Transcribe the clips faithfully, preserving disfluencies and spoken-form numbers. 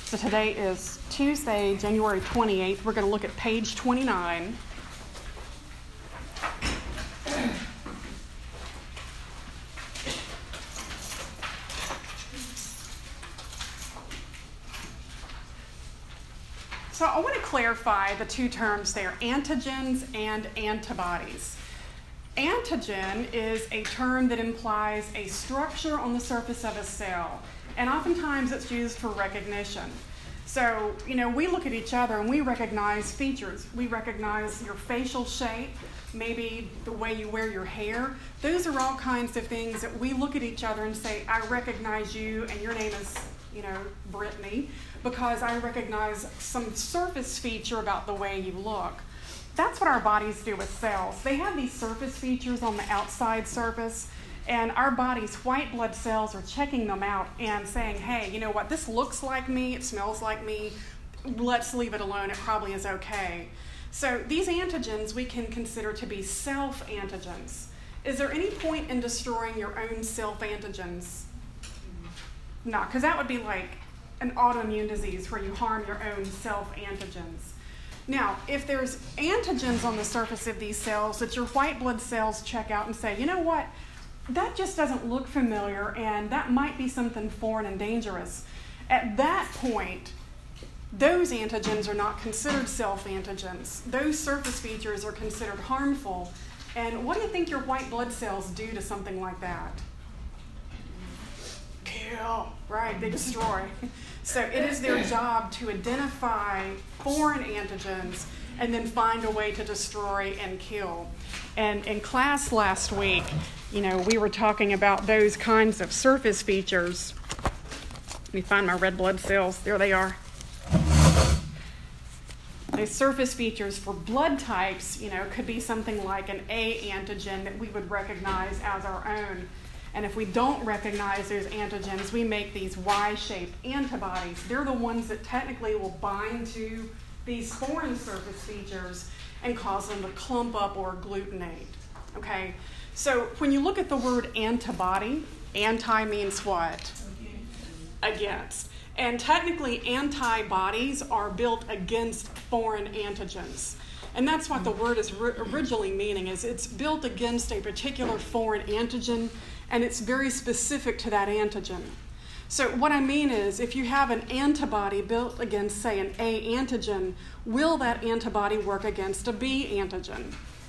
So today is Tuesday, January twenty-eighth. We're going to look at page twenty-nine. So I want to clarify the two terms there, antigens and antibodies. Antigen is a term that implies a structure on the surface of a cell, and oftentimes it's used for recognition. So, you know, we look at each other and we recognize features. We recognize your facial shape, maybe the way you wear your hair. Those are all kinds of things that we look at each other and say, I recognize you and your name is, you know, Brittany, because I recognize some surface feature about the way you look. That's what our bodies do with cells. They have these surface features on the outside surface, and our body's white blood cells are checking them out and saying, hey, you know what, this looks like me, it smells like me, let's leave it alone, it probably is okay. So these antigens we can consider to be self-antigens. Is there any point in destroying your own self-antigens? No, because that would be like an autoimmune disease where you harm your own self-antigens. Now, if there's antigens on the surface of these cells that your white blood cells check out and say, you know what, that just doesn't look familiar and that might be something foreign and dangerous. At that point, those antigens are not considered self-antigens. Those surface features are considered harmful. And what do you think your white blood cells do to something like that? Kill, right, they destroy. So it is their job to identify foreign antigens and then find a way to destroy and kill. And in class last week, you know, we were talking about those kinds of surface features. Let me find my red blood cells. There they are. Those surface features for blood types, you know, could be something like an A antigen that we would recognize as our own. And if we don't recognize those antigens, we make these Y-shaped antibodies. They're the ones that technically will bind to these foreign surface features and cause them to clump up or agglutinate. Okay? So when you look at the word antibody, anti means what? Against. And technically, antibodies are built against foreign antigens. And that's what the word is ri- originally meaning, is it's built against a particular foreign antigen, and it's very specific to that antigen. So what I mean is, if you have an antibody built against, say, an A antigen, will that antibody work against a B antigen?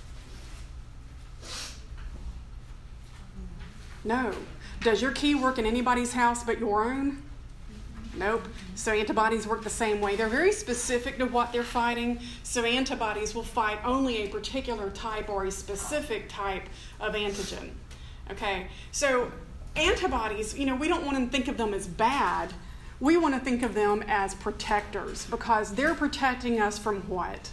No. Does your key work in anybody's house but your own? Nope. So antibodies work the same way. They're very specific to what they're fighting. So antibodies will fight only a particular type or a specific type of antigen. Okay, so antibodies, you know, we don't want to think of them as bad. We want to think of them as protectors because they're protecting us from what?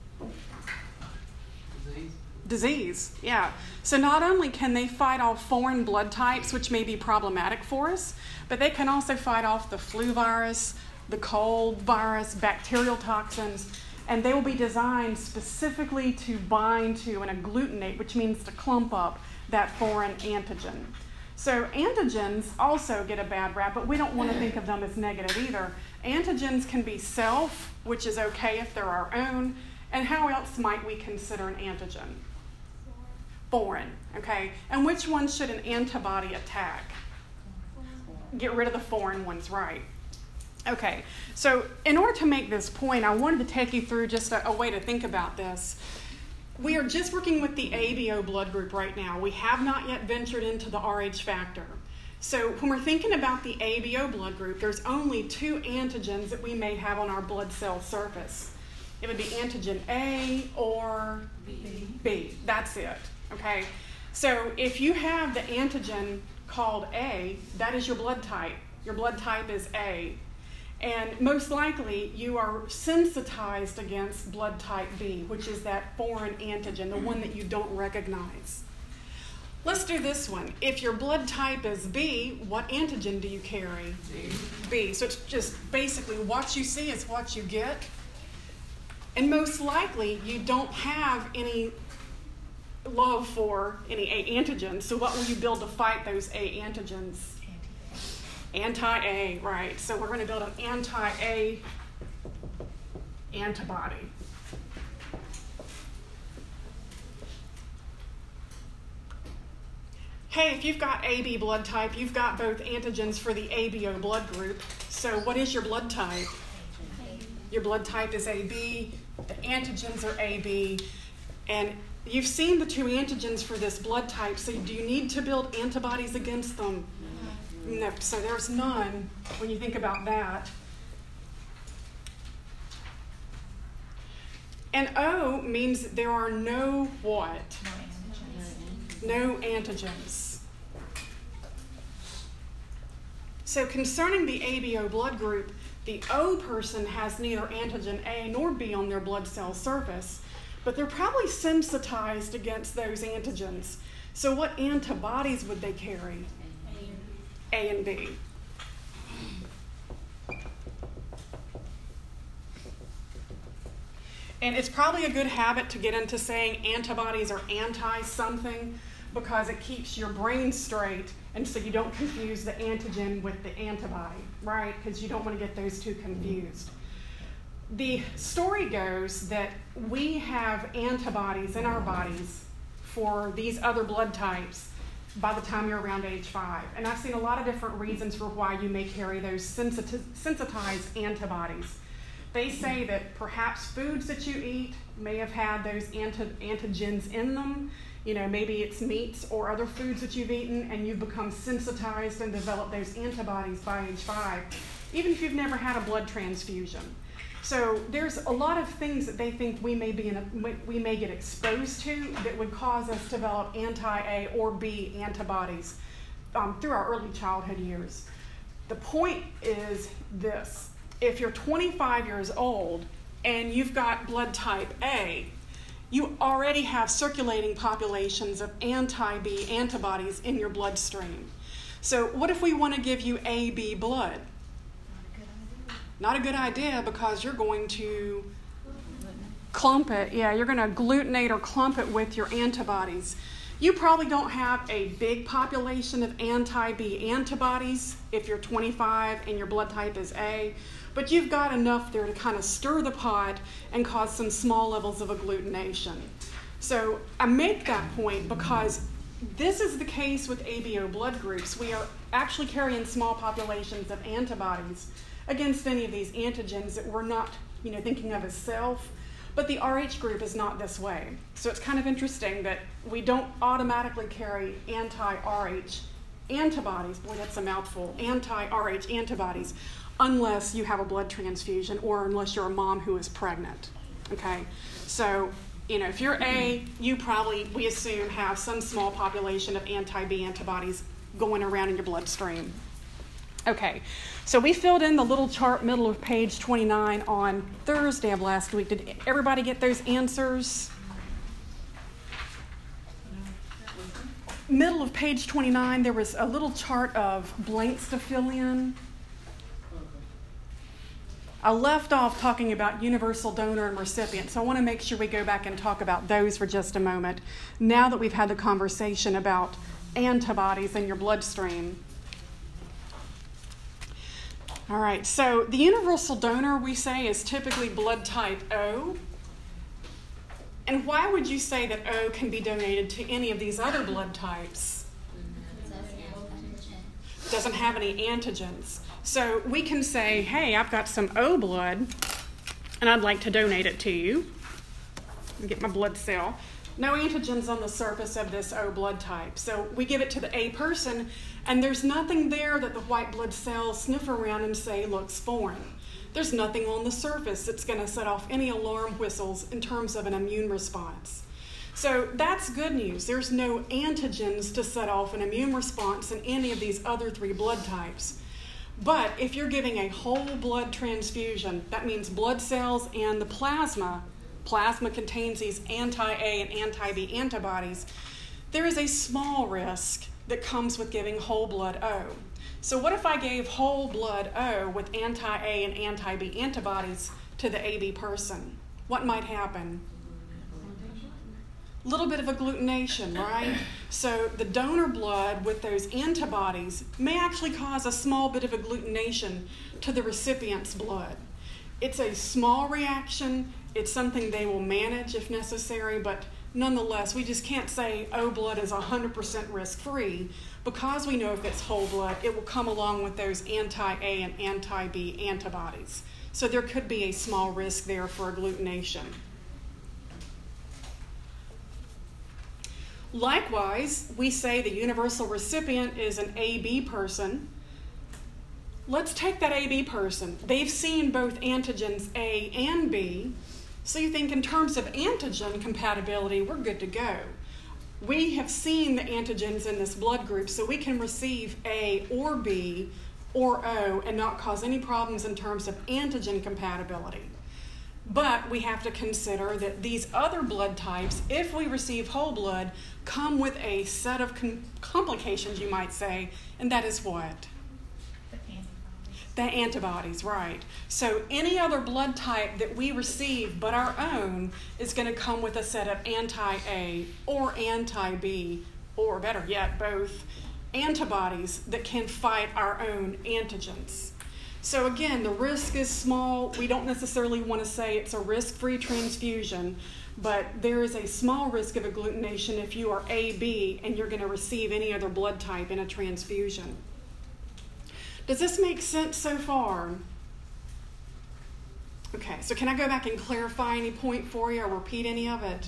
Disease. Disease, yeah. So not only can they fight off foreign blood types, which may be problematic for us, but they can also fight off the flu virus, the cold virus, bacterial toxins, and they will be designed specifically to bind to and agglutinate, which means to clump up that foreign antigen. So antigens also get a bad rap, but we don't want to think of them as negative either. Antigens can be self, which is okay if they're our own, and how else might we consider an antigen? Foreign, okay? And which ones should an antibody attack? Get rid of the foreign ones, right? Okay, so in order to make this point, I wanted to take you through just a, a way to think about this. We are just working with the A B O blood group right now. We have not yet ventured into the R H factor. So when we're thinking about the A B O blood group, there's only two antigens that we may have on our blood cell surface. It would be antigen A or B. B. That's it, okay? So if you have the antigen called A, that is your blood type. Your blood type is A. And most likely, you are sensitized against blood type B, which is that foreign antigen, the one that you don't recognize. Let's do this one. If your blood type is B, what antigen do you carry? B. B. So it's just basically what you see is what you get. And most likely, you don't have any love for any A antigens. So what will you build to fight those A antigens? Anti-A, right. So we're going to build an anti-A antibody. Hey, if you've got A B blood type, you've got both antigens for the A B O blood group. So what is your blood type? Your blood type is A B, the antigens are A B, and you've seen the two antigens for this blood type, so do you need to build antibodies against them? No, so there's none when you think about that. And O means that there are no what? No antigens. So concerning the A B O blood group, the O person has neither antigen A nor B on their blood cell surface, but they're probably sensitized against those antigens. So what antibodies would they carry? A and B. And it's probably a good habit to get into saying antibodies are anti-something because it keeps your brain straight, and so you don't confuse the antigen with the antibody, right? Because you don't want to get those two confused. The story goes that we have antibodies in our bodies for these other blood types by the time you're around age five. And I've seen a lot of different reasons for why you may carry those sensiti- sensitized antibodies. They say that perhaps foods that you eat may have had those anti- antigens in them. You know, maybe it's meats or other foods that you've eaten and you've become sensitized and developed those antibodies by age five, even if you've never had a blood transfusion. So there's a lot of things that they think we may be in a, we may get exposed to that would cause us to develop anti-A or B antibodies um, through our early childhood years. The point is this: if you're twenty-five years old and you've got blood type A, you already have circulating populations of anti-B antibodies in your bloodstream. So what if we want to give you A B blood? Not a good idea, because you're going to clump it. Yeah, you're going to glutinate or clump it with your antibodies. You probably don't have a big population of anti-B antibodies if you're twenty-five and your blood type is A, but you've got enough there to kind of stir the pot and cause some small levels of agglutination. So I make that point because this is the case with A B O blood groups. We are actually carrying small populations of antibodies against any of these antigens that we're not, you know, thinking of as self, but the R H group is not this way. So it's kind of interesting that we don't automatically carry anti-R H antibodies, boy, that's a mouthful, anti-R H antibodies, unless you have a blood transfusion or unless you're a mom who is pregnant, okay? So, you know, if you're A, you probably, we assume, have some small population of anti-B antibodies going around in your bloodstream. Okay, so we filled in the little chart middle of page twenty-nine on Thursday of last week. Did everybody get those answers? Middle of page twenty-nine, there was a little chart of blanks to fill in. I left off talking about universal donor and recipient, so I want to make sure we go back and talk about those for just a moment, now that we've had the conversation about antibodies in your bloodstream. All right, so the universal donor, we say, is typically blood type O. And why would you say that O can be donated to any of these other blood types? Doesn't have any antigens. So we can say, hey, I've got some O blood, and I'd like to donate it to you. Get my blood cell. No antigens on the surface of this O blood type. So we give it to the A person, and there's nothing there that the white blood cells sniff around and say looks foreign. There's nothing on the surface that's going to set off any alarm whistles in terms of an immune response. So that's good news. There's no antigens to set off an immune response in any of these other three blood types. But if you're giving a whole blood transfusion, that means blood cells and the plasma, plasma contains these anti-A and anti-B antibodies, there is a small risk that comes with giving whole blood O. So what if I gave whole blood O with anti-A and anti-B antibodies to the A B person? What might happen? little bit of agglutination, right? So the donor blood with those antibodies may actually cause a small bit of agglutination to the recipient's blood. It's a small reaction. It's something they will manage if necessary, but nonetheless, we just can't say O blood is one hundred percent risk-free because we know if it's whole blood, it will come along with those anti-A and anti-B antibodies. So there could be a small risk there for agglutination. Likewise, we say the universal recipient is an A B person. Let's take that A B person. They've seen both antigens A and B, so you think in terms of antigen compatibility, we're good to go. We have seen the antigens in this blood group, so we can receive A or B or O and not cause any problems in terms of antigen compatibility. But we have to consider that these other blood types, if we receive whole blood, come with a set of com- complications, you might say, and that is what? The antibodies. The antibodies, right. So any other blood type that we receive but our own is going to come with a set of anti-A or anti-B, or better yet, both antibodies that can fight our own antigens. So again, the risk is small. We don't necessarily want to say it's a risk-free transfusion, but there is a small risk of agglutination if you are A B and you're going to receive any other blood type in a transfusion. Does this make sense so far? Okay, so can I go back and clarify any point for you or repeat any of it?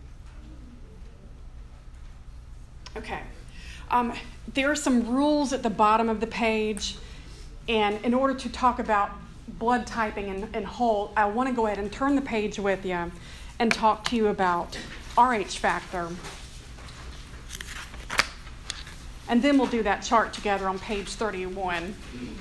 Okay. Um, there are some rules at the bottom of the page. And in order to talk about blood typing in, in whole, I want to go ahead and turn the page with you and talk to you about R H factor. And then we'll do that chart together on page thirty-one.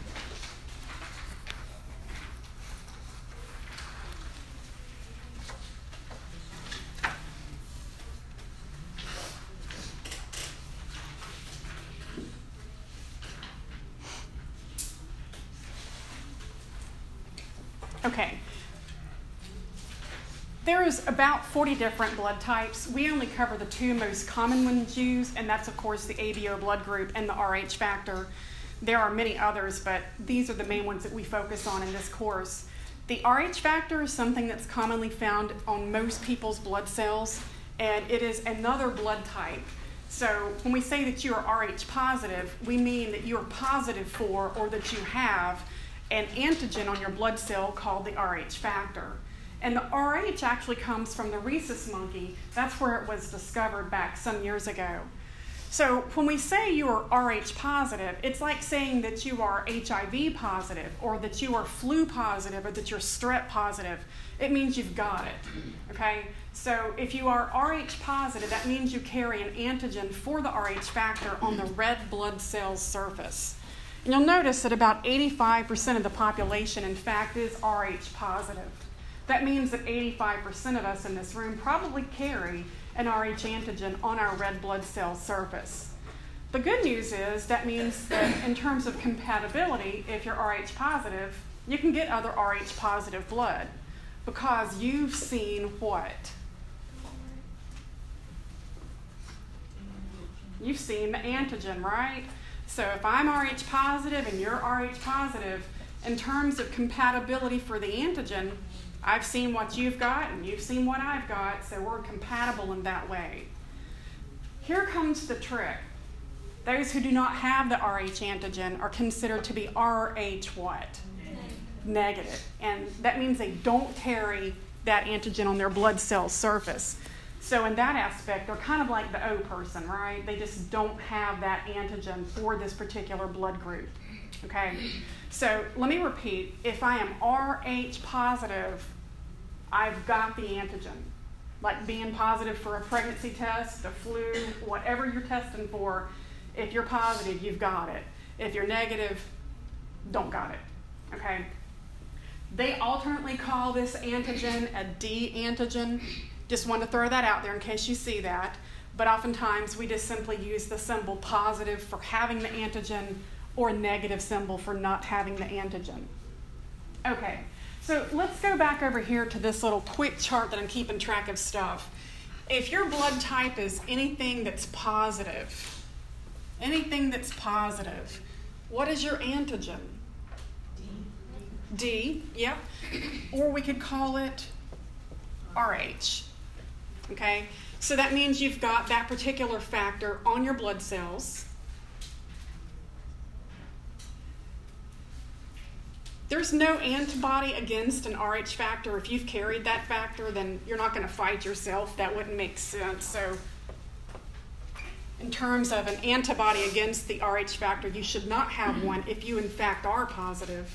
Okay. There is about forty different blood types. We only cover the two most common ones used, and that's, of course, the A B O blood group and the R H factor. There are many others, but these are the main ones that we focus on in this course. The R H factor is something that's commonly found on most people's blood cells, and it is another blood type. So when we say that you are R H positive, we mean that you are positive for or that you have an antigen on your blood cell called the R H factor. And the R H actually comes from the rhesus monkey. That's where it was discovered back some years ago. So when we say you are R H positive, it's like saying that you are H I V positive or that you are flu positive or that you're strep positive. It means you've got it, okay? So if you are R H positive, that means you carry an antigen for the R H factor on the red blood cell's surface. And you'll notice that about eighty-five percent of the population, in fact, is R H positive. That means that eighty-five percent of us in this room probably carry an R H antigen on our red blood cell surface. The good news is that means that in terms of compatibility, if you're R H positive, you can get other R H positive blood because you've seen what? You've seen the antigen, right? So if I'm R H positive and you're R H positive, in terms of compatibility for the antigen, I've seen what you've got and you've seen what I've got, so we're compatible in that way. Here comes the trick. Those who do not have the R H antigen are considered to be R H what? Negative. And that means they don't carry that antigen on their blood cell surface. So in that aspect, they're kind of like the O person, right? They just don't have that antigen for this particular blood group, okay? So let me repeat. If I am R H positive, I've got the antigen. Like being positive for a pregnancy test, the flu, whatever you're testing for, if you're positive, you've got it. If you're negative, don't got it, okay? They alternately call this antigen a D antigen. Just want to throw that out there in case you see that. But oftentimes we just simply use the symbol positive for having the antigen or a negative symbol for not having the antigen. Okay, so let's go back over here to this little quick chart that I'm keeping track of stuff. if your blood type is anything that's positive, anything that's positive, what is your antigen? D. D, yep. Or we could call it R H. Okay? So that means you've got that particular factor on your blood cells. There's no antibody against an R H factor. If you've carried that factor, then you're not going to fight yourself. That wouldn't make sense. So in terms of an antibody against the R H factor, you should not have one if you in fact are positive.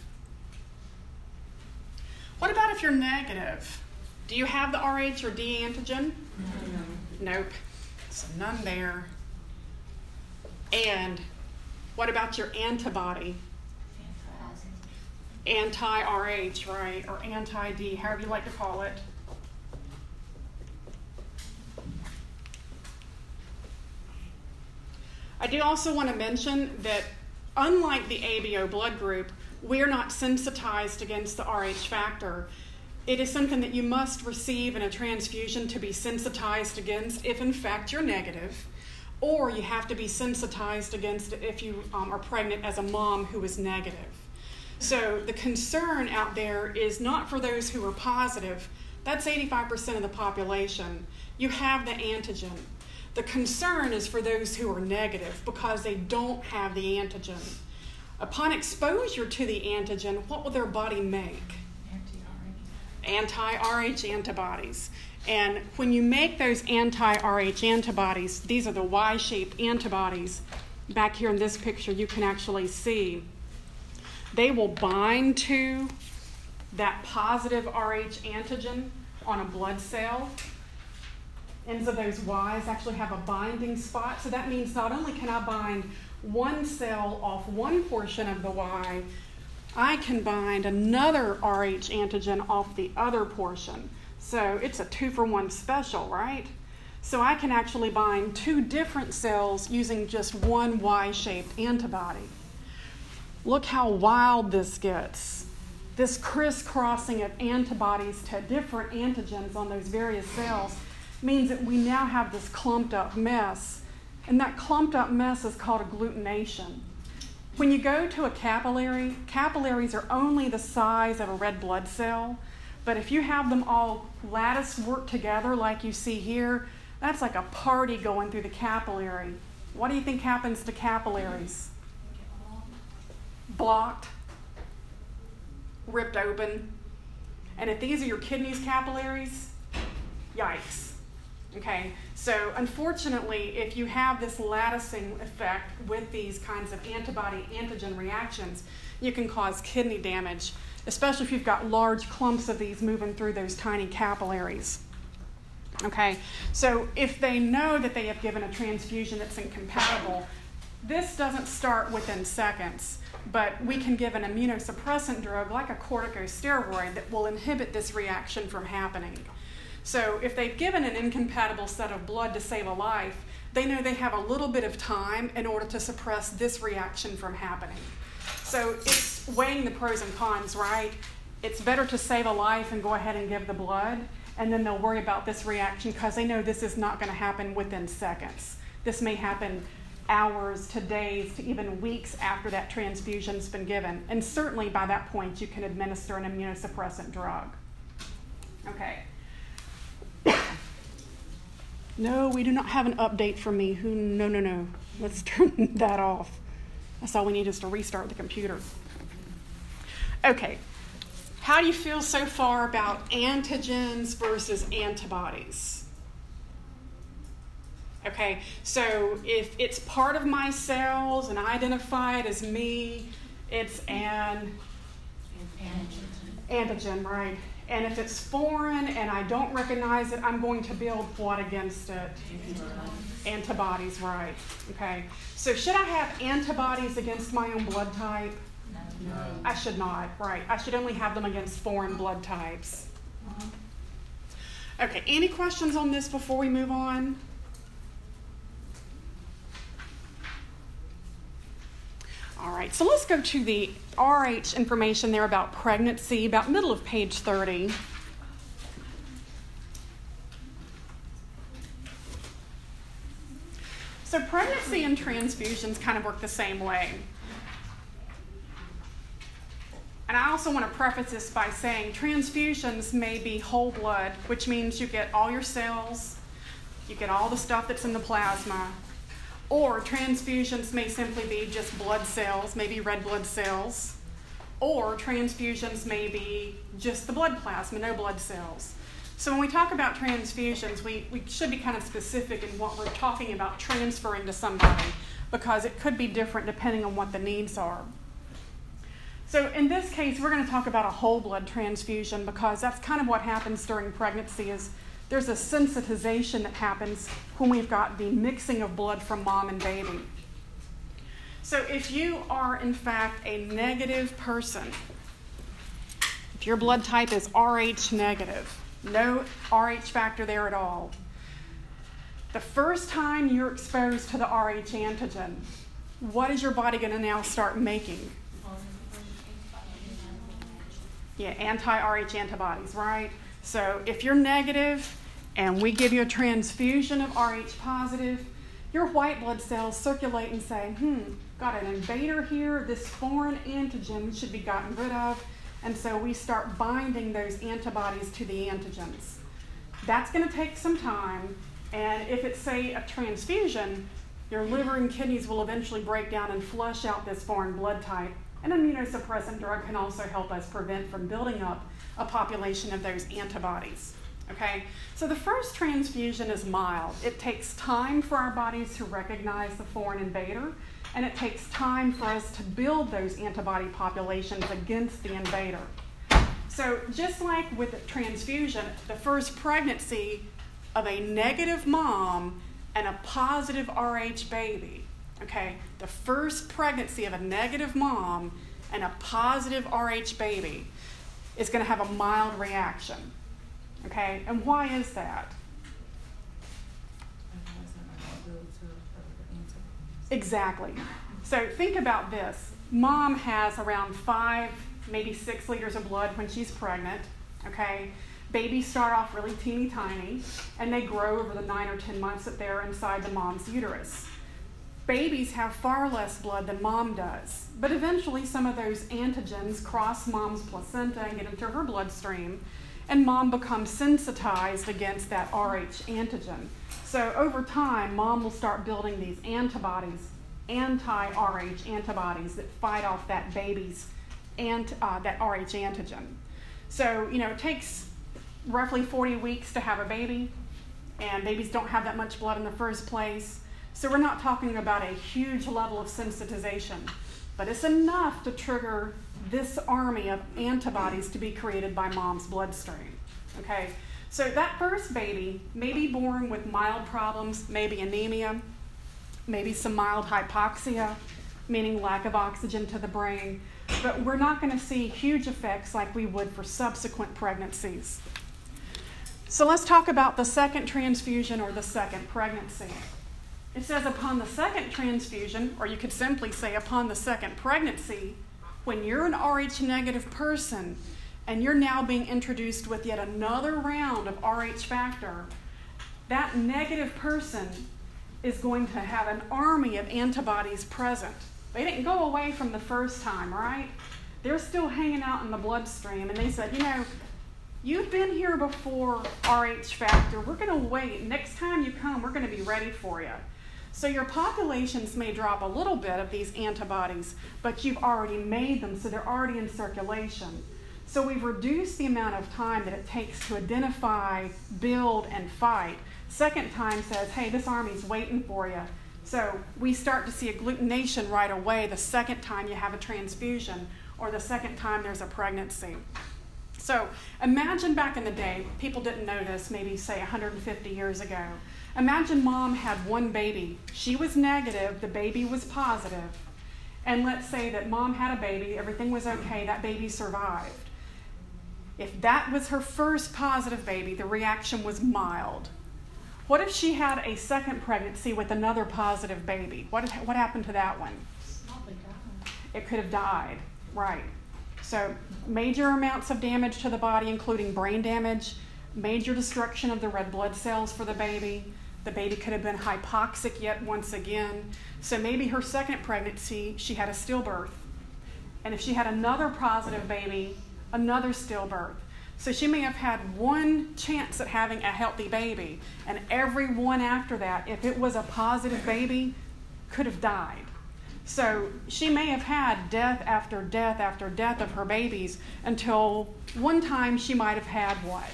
What about if you're negative? Do you have the R H or D antigen? No. Nope. So none there. And what about your antibody? Anti-R H, right, or anti-D, however you like to call it. I do also want to mention that unlike the A B O blood group, we're not sensitized against the R H factor. It is something that you must receive in a transfusion to be sensitized against if in fact you're negative, or you have to be sensitized against it if you um, are pregnant as a mom who is negative. So the concern out there is not for those who are positive. That's eighty-five percent of the population. You have the antigen. The concern is for those who are negative because they don't have the antigen. Upon exposure to the antigen, what will their body make? Anti-R H antibodies. And when you make those anti-R H antibodies, these are the Y-shaped antibodies. Back here in this picture, you can actually see they will bind to that positive R H antigen on a blood cell. Ends of those Ys actually have a binding spot. So that means not only can I bind one cell off one portion of the Y, I can bind another R H antigen off the other portion. So it's a two for one special, right? So I can actually bind two different cells using just one Y-shaped antibody. Look how wild this gets. This crisscrossing of antibodies to different antigens on those various cells means that we now have this clumped up mess. And that clumped up mess is called agglutination. When you go to a capillary, capillaries are only the size of a red blood cell. But if you have them all lattice work together like you see here, that's like a party going through the capillary. What do you think happens to capillaries? Blocked, ripped open. And if these are your kidneys capillaries, yikes. Okay, so unfortunately, if you have this latticing effect with these kinds of antibody-antigen reactions, you can cause kidney damage, especially if you've got large clumps of these moving through those tiny capillaries. Okay, so if they know that they have given a transfusion that's incompatible, this doesn't start within seconds, but we can give an immunosuppressant drug like a corticosteroid that will inhibit this reaction from happening. So if they've given an incompatible set of blood to save a life, they know they have a little bit of time in order to suppress this reaction from happening. So it's weighing the pros and cons, right? It's better to save a life and go ahead and give the blood, and then they'll worry about this reaction because they know this is not going to happen within seconds. This may happen hours to days to even weeks after that transfusion's been given. And certainly by that point, you can administer an immunosuppressant drug. Okay. No, we do not have an update from me. Who? No, no, no. Let's turn that off. That's all we need is to restart the computer. Okay. How do you feel so far about antigens versus antibodies? Okay, so if it's part of my cells and I identify it as me, it's an antigen. Antigen, right. And if it's foreign and I don't recognize it, I'm going to build what against it? Antibodies. Antibodies, right. Okay. So should I have antibodies against my own blood type? No. No. I should not, right. I should only have them against foreign blood types. Uh-huh. Okay, any questions on this before we move on? All right, so let's go to the R H information there about pregnancy, about middle of page thirty. pregnancy and transfusions kind of work the same way. And I also want to preface this by saying transfusions may be whole blood, which means you get all your cells, you get all the stuff that's in the plasma, or transfusions may simply be just blood cells, maybe red blood cells, or transfusions may be just the blood plasma, no blood cells. So when we talk about transfusions, we, we should be kind of specific in what we're talking about transferring to somebody, because it could be different depending on what the needs are. So in this case, we're going to talk about a whole blood transfusion, because that's kind of what happens during pregnancy. Is there's a sensitization that happens when we've got the mixing of blood from mom and baby. So if you are in fact a negative person, if your blood type is R H negative, no R H factor there at all, the first time you're exposed to the R H antigen, what is your body going to now start making? Yeah, anti-R H antibodies, right? So if you're negative and we give you a transfusion of R H positive, your white blood cells circulate and say, hmm, got an invader here, this foreign antigen should be gotten rid of, and so we start binding those antibodies to the antigens. That's going to take some time, and if it's, say, a transfusion, your liver and kidneys will eventually break down and flush out this foreign blood type. An immunosuppressant drug can also help us prevent from building up a population of those antibodies. Okay, so the first transfusion is mild. It takes time for our bodies to recognize the foreign invader, and it takes time for us to build those antibody populations against the invader. So just like with the transfusion, the first pregnancy of a negative mom and a positive R H baby, okay, the first pregnancy of a negative mom and a positive R H baby is going to have a mild reaction. Okay, and why is that? Exactly. So think about this. Mom has around five, maybe six liters of blood when she's pregnant. Okay, babies start off really teeny tiny, and they grow over the nine or ten months that they're inside the mom's uterus. Babies have far less blood than mom does, but eventually some of those antigens cross mom's placenta and get into her bloodstream, and mom becomes sensitized against that R H antigen. So over time, mom will start building these antibodies, anti-R H antibodies that fight off that baby's and uh, that R H antigen. So, you know, it takes roughly forty weeks to have a baby, and babies don't have that much blood in the first place. So we're not talking about a huge level of sensitization, but it's enough to trigger this army of antibodies to be created by mom's bloodstream. Okay, so that first baby may be born with mild problems, maybe anemia, maybe some mild hypoxia, meaning lack of oxygen to the brain, but we're not going to see huge effects like we would for subsequent pregnancies. So let's talk about the second transfusion or the second pregnancy. It says upon the second transfusion, or you could simply say upon the second pregnancy, when you're an R H negative person and you're now being introduced with yet another round of R H factor, that negative person is going to have an army of antibodies present. They didn't go away from the first time, right? They're still hanging out in the bloodstream, and they said, you know, you've been here before, R H factor. We're going to wait. Next time you come, we're going to be ready for you. So your populations may drop a little bit of these antibodies, but you've already made them, so they're already in circulation. So we've reduced the amount of time that it takes to identify, build, and fight. Second time says, hey, this army's waiting for you. So we start to see agglutination right away the second time you have a transfusion or the second time there's a pregnancy. So imagine back in the day, people didn't know this, maybe say one hundred fifty years ago. Imagine mom had one baby. She was negative, the baby was positive. And let's say that mom had a baby, everything was okay, that baby survived. If that was her first positive baby, the reaction was mild. What if she had a second pregnancy with another positive baby? What, what happened to that one? It could have died, right. So major amounts of damage to the body, including brain damage, major destruction of the red blood cells for the baby, The baby could have been hypoxic yet once again. So maybe her second pregnancy, she had a stillbirth. And if she had another positive baby, another stillbirth. So she may have had one chance at having a healthy baby, and every one after that, if it was a positive baby, could have died. So she may have had death after death after death of her babies until one time she might have had what?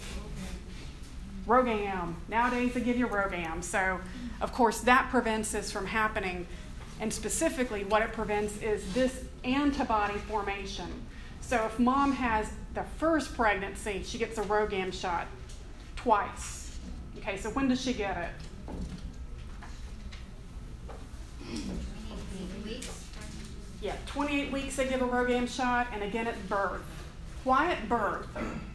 RhoGAM. Nowadays they give you RhoGAM. So, of course, that prevents this from happening. And specifically, what it prevents is this antibody formation. So if mom has the first pregnancy, she gets a RhoGAM shot twice. Okay, so when does she get it? twenty-eight weeks. Yeah, twenty-eight weeks they give a RhoGAM shot, and again at birth. Why at birth?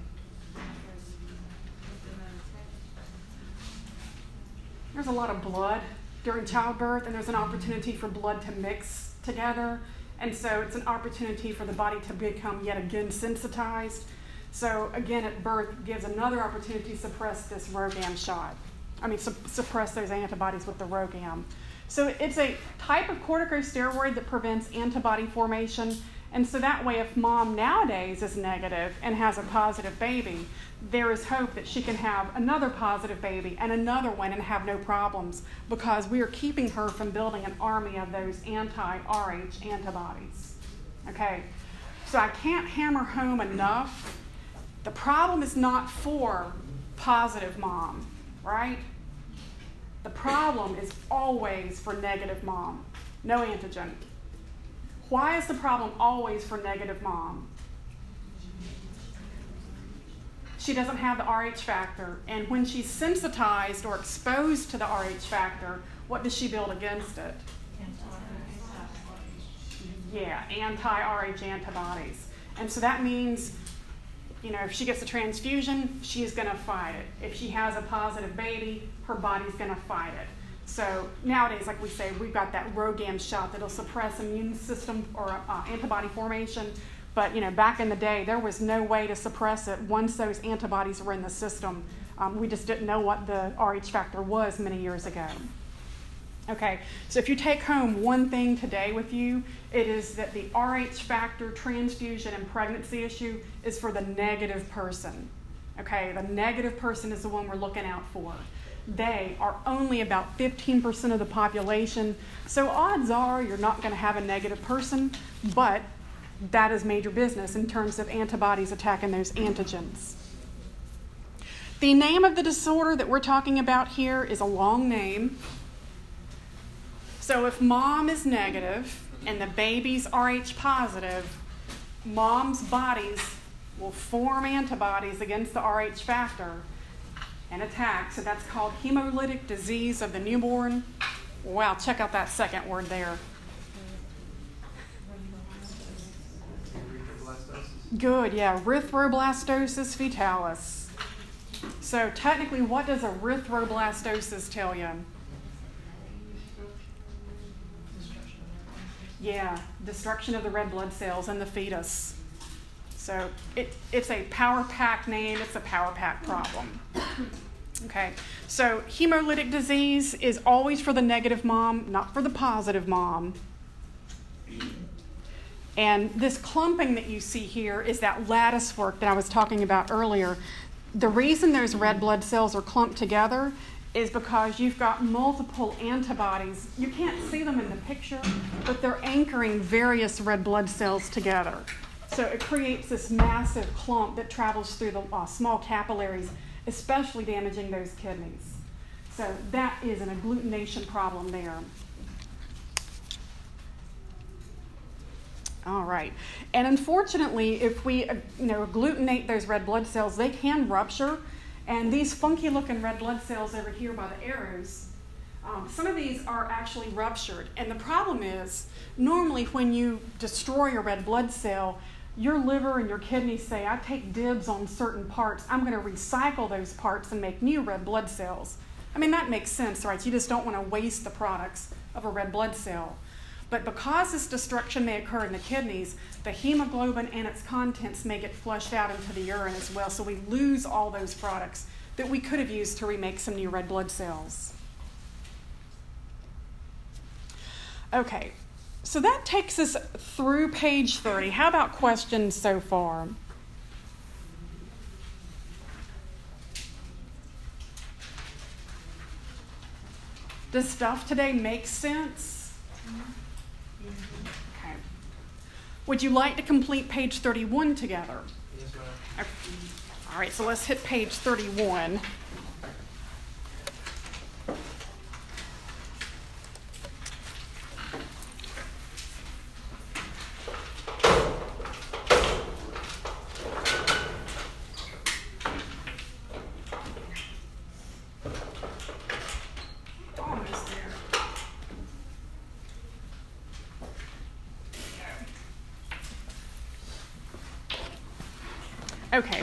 There's a lot of blood during childbirth, and there's an opportunity for blood to mix together. And so it's an opportunity for the body to become yet again sensitized. So again, at birth gives another opportunity to suppress this RhoGAM shot. I mean, su- suppress those antibodies with the RhoGAM. So it's a type of corticosteroid that prevents antibody formation. And so that way, if mom nowadays is negative and has a positive baby, there is hope that she can have another positive baby and another one and have no problems, because we are keeping her from building an army of those anti-R H antibodies. Okay, so I can't hammer home enough. The problem is not for positive mom, right? The problem is always for negative mom, no antigen. Why is the problem always for negative mom? She doesn't have the R H factor, and when she's sensitized or exposed to the R H factor, what does she build against it? Yeah, anti-R H antibodies. And so that means, you know, if she gets a transfusion, she's going to fight it. If she has a positive baby, her body's going to fight it. So nowadays, like we say, we've got that RhoGAM shot that'll suppress immune system or uh, antibody formation. But you know, back in the day, there was no way to suppress it once those antibodies were in the system. Um, we just didn't know what the R H factor was many years ago. Okay, so if you take home one thing today with you, it is that the R H factor transfusion and pregnancy issue is for the negative person. Okay, the negative person is the one we're looking out for. They are only about fifteen percent of the population, so odds are you're not going to have a negative person, but that is major business in terms of antibodies attacking those antigens. The name of the disorder that we're talking about here is a long name. So if mom is negative and the baby's R H positive, mom's bodies will form antibodies against the R H factor and attack. So that's called hemolytic disease of the newborn. Wow, check out that second word there. Good, yeah, erythroblastosis fetalis. So technically, what does erythroblastosis tell you? Yeah, destruction of the red blood cells in the fetus. So it, it's a power pack name, it's a power pack problem. Okay, so hemolytic disease is always for the negative mom, not for the positive mom. And this clumping that you see here is that lattice work that I was talking about earlier. The reason those red blood cells are clumped together is because you've got multiple antibodies. You can't see them in the picture, but they're anchoring various red blood cells together. So it creates this massive clump that travels through the uh, small capillaries, especially damaging those kidneys. So that is an agglutination problem there. All right. And unfortunately, if we uh, you know, agglutinate those red blood cells, they can rupture. And these funky looking red blood cells over here by the arrows, um, some of these are actually ruptured. And the problem is, normally when you destroy a red blood cell, your liver and your kidneys say, I take dibs on certain parts. I'm going to recycle those parts and make new red blood cells. I mean, that makes sense, right? You just don't want to waste the products of a red blood cell. But because this destruction may occur in the kidneys, the hemoglobin and its contents may get flushed out into the urine as well. So we lose all those products that we could have used to remake some new red blood cells. Okay, so that takes us through page thirty. How about questions so far? Does stuff today make sense? Okay. Would you like to complete page thirty-one together? Yes, ma'am. Okay. All right, so let's hit page thirty-one. Almost there. Okay.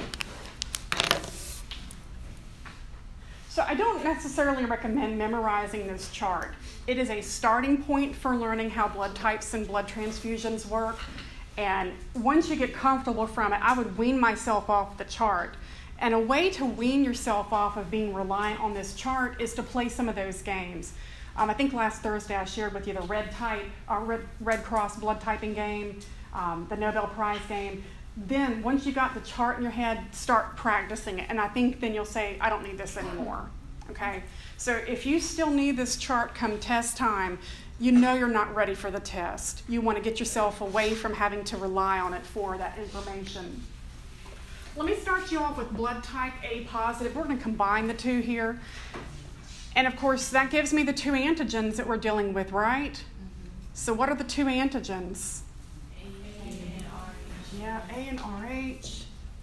So I don't necessarily recommend memorizing this chart. It is a starting point for learning how blood types and blood transfusions work. And once you get comfortable from it, I would wean myself off the chart. And a way to wean yourself off of being reliant on this chart is to play some of those games. Um, I think last Thursday I shared with you the Red Type, uh, Red, Red Cross blood typing game, um, the Nobel Prize game. Then once you got the chart in your head, start practicing it. And I think then you'll say, I don't need this anymore. Okay? So if you still need this chart come test time, you know you're not ready for the test. You want to get yourself away from having to rely on it for that information. Let me start you off with blood type A positive. We're going to combine the two here. And of course, that gives me the two antigens that we're dealing with, right? Mm-hmm. So what are the two antigens? A and R H. Yeah, A and R H.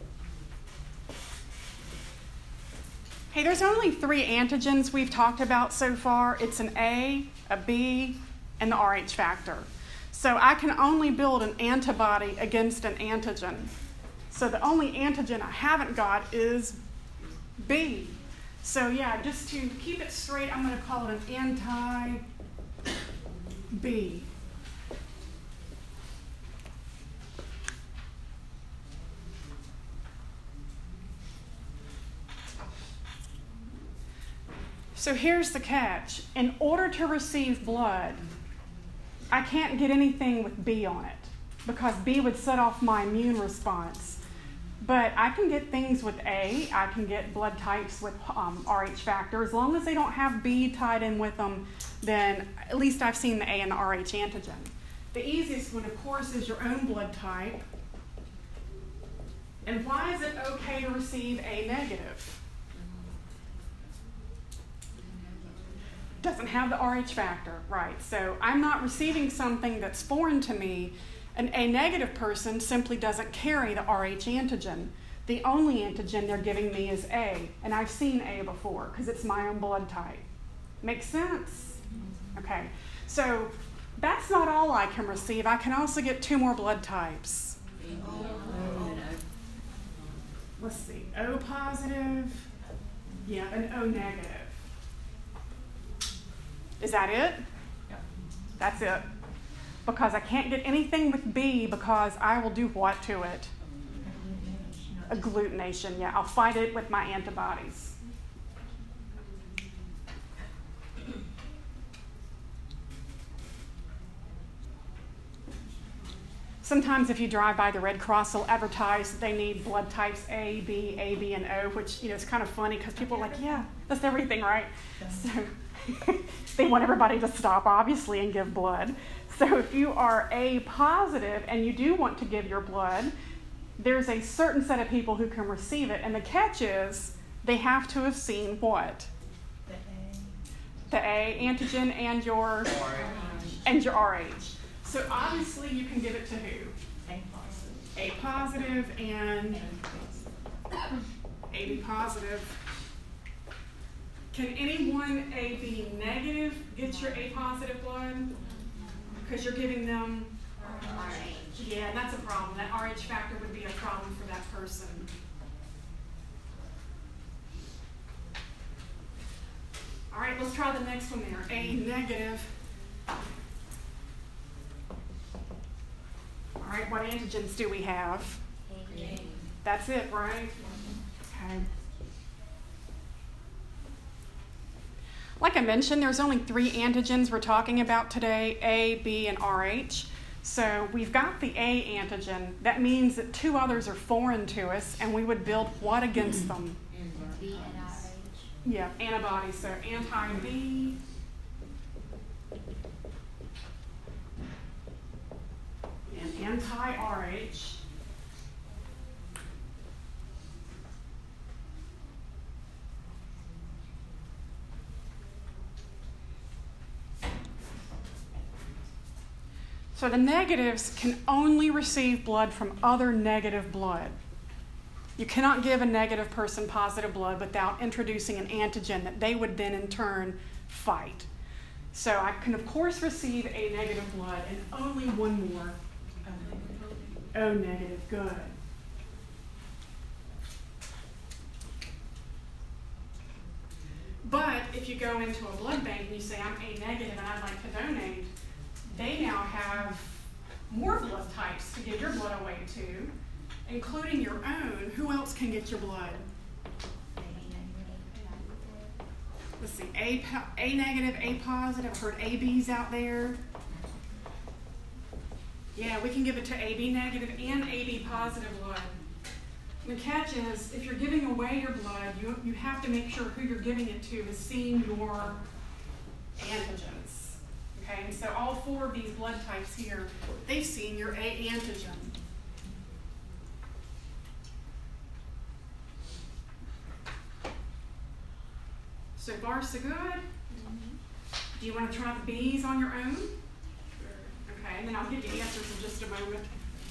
Hey, there's only three antigens we've talked about so far. It's an A, a B, and the R H factor. So I can only build an antibody against an antigen. So the only antigen I haven't got is B. So yeah, just to keep it straight, I'm going to call it an anti-B. So here's the catch. In order to receive blood, I can't get anything with B on it because B would set off my immune response. But I can get things with A. I can get blood types with um, R H factor. As long as they don't have B tied in with them, then at least I've seen the A and the R H antigen. The easiest one, of course, is your own blood type. And why is it okay to receive A negative? Doesn't have the R H factor, right? So I'm not receiving something that's foreign to me. An A negative person simply doesn't carry the R H antigen. The only antigen they're giving me is A, and I've seen A before because it's my own blood type. Makes sense? Okay, so that's not all I can receive. I can also get two more blood types. Let's see, O positive, yeah, an O negative. Is that it? That's it. Because I can't get anything with B because I will do what to it? Agglutination, yeah. I'll fight it with my antibodies. Sometimes if you drive by the Red Cross, they'll advertise that they need blood types A, B, A, B, and O, which, you know, is kind of funny because people are like, yeah, that's everything, right? So they want everybody to stop, obviously, and give blood. So if you are A positive and you do want to give your blood, there's a certain set of people who can receive it. And the catch is they have to have seen what? The A. The A antigen and your, and your R H. So obviously you can give it to who? A positive. A positive and A B positive. Can anyone A B negative get your A positive blood? Because you're giving them R H. Yeah, and that's a problem. That R H factor would be a problem for that person. All right, let's try the next one there. A negative. All right, what antigens do we have? A. That's it, right? Okay. Like I mentioned, there's only three antigens we're talking about today, A, B, and R H. So we've got the A antigen. That means that two others are foreign to us, and we would build what against them? B and R H. Yeah, antibodies. So anti-B and anti-R H. So the negatives can only receive blood from other negative blood. You cannot give a negative person positive blood without introducing an antigen that they would then in turn fight. So I can of course receive A negative blood and only one more O negative. Good. But if you go into a blood bank and you say, I'm A negative and I'd like to donate, they now have more blood types to give your blood away to, including your own. Who else can get your blood? Let's see, A, A negative, A positive. I've heard A Bs out there. Yeah, we can give it to A B negative and A B positive blood. The catch is, if you're giving away your blood, you, you have to make sure who you're giving it to is seeing your antigens. Okay, and so all four of these blood types here, they've seen your A antigen. So far, so good. Mm-hmm. Do you want to try the B's on your own? Sure. Okay, and then I'll give you answers in just a moment.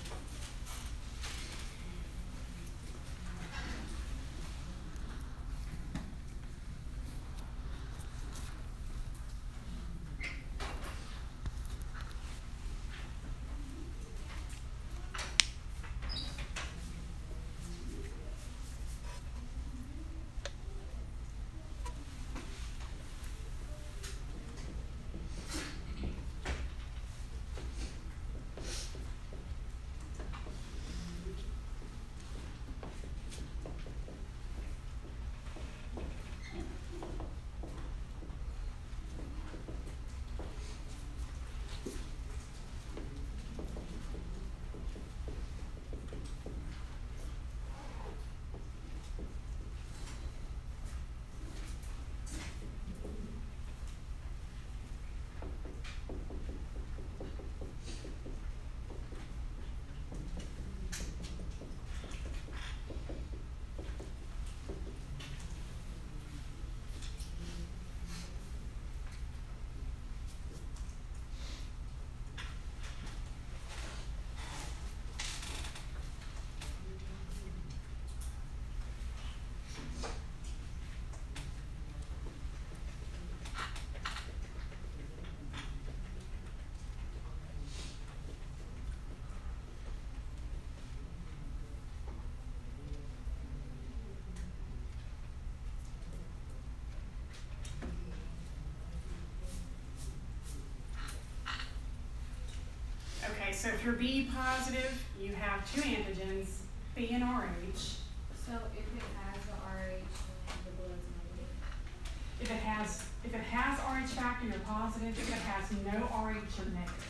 Okay, so if you're B positive, you have two antigens, B and R H. So if it has the R H, the blood's negative. If it has, if it has R H factor, you're positive. If it has no R H, you're negative.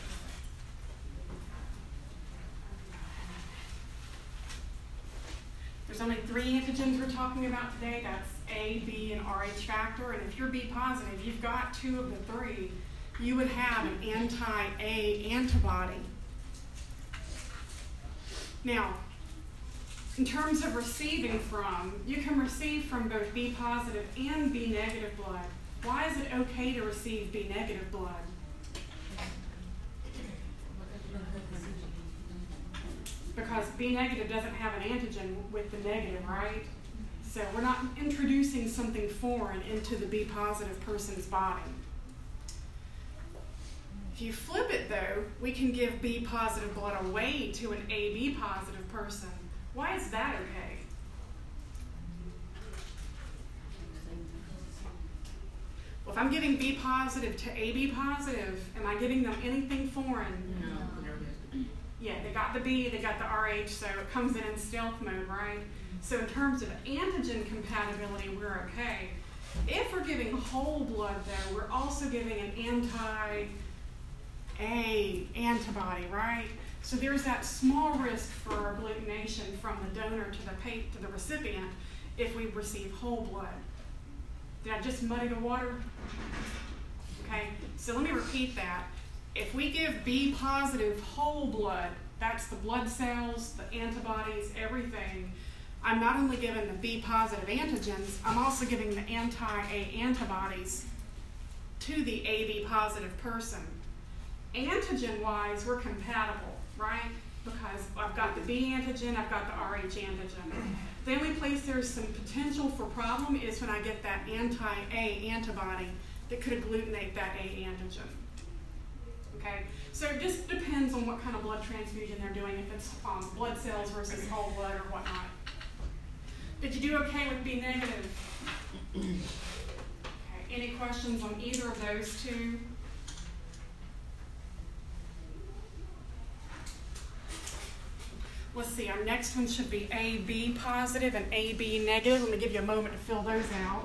There's only three antigens we're talking about today. That's A, B, and R H factor. And if you're B positive, you've got two of the three. You would have an anti-A antibody. Now, in terms of receiving from, you can receive from both B positive and B negative blood. Why is it okay to receive B negative blood? Because B negative doesn't have an antigen with the negative, right? So we're not introducing something foreign into the B positive person's body. If you flip it though, we can give B positive blood away to an A B positive person. Why is that okay? Well, if I'm giving B positive to A B positive, am I giving them anything foreign? No. Yeah, they got the B, they got the R H, so it comes in in stealth mode, right? So in terms of antigen compatibility, we're okay. If we're giving whole blood, though, we're also giving an anti-A antibody, right? So there's that small risk for agglutination from the donor to the pa- to the recipient if we receive whole blood. Did I just muddy the water? Okay, so let me repeat that. If we give B positive whole blood, that's the blood cells, the antibodies, everything, I'm not only giving the B positive antigens, I'm also giving the anti-A antibodies to the A B positive person. Antigen-wise, we're compatible, right? Because I've got the B antigen, I've got the R H antigen. The only place there's some potential for problem is when I get that anti-A antibody that could agglutinate that A antigen. Okay, so it just depends on what kind of blood transfusion they're doing, if it's um, blood cells versus whole blood or whatnot. Did you do okay with B negative? Okay, any questions on either of those two? Let's see, our next one should be A B positive and A B negative. Let me give you a moment to fill those out.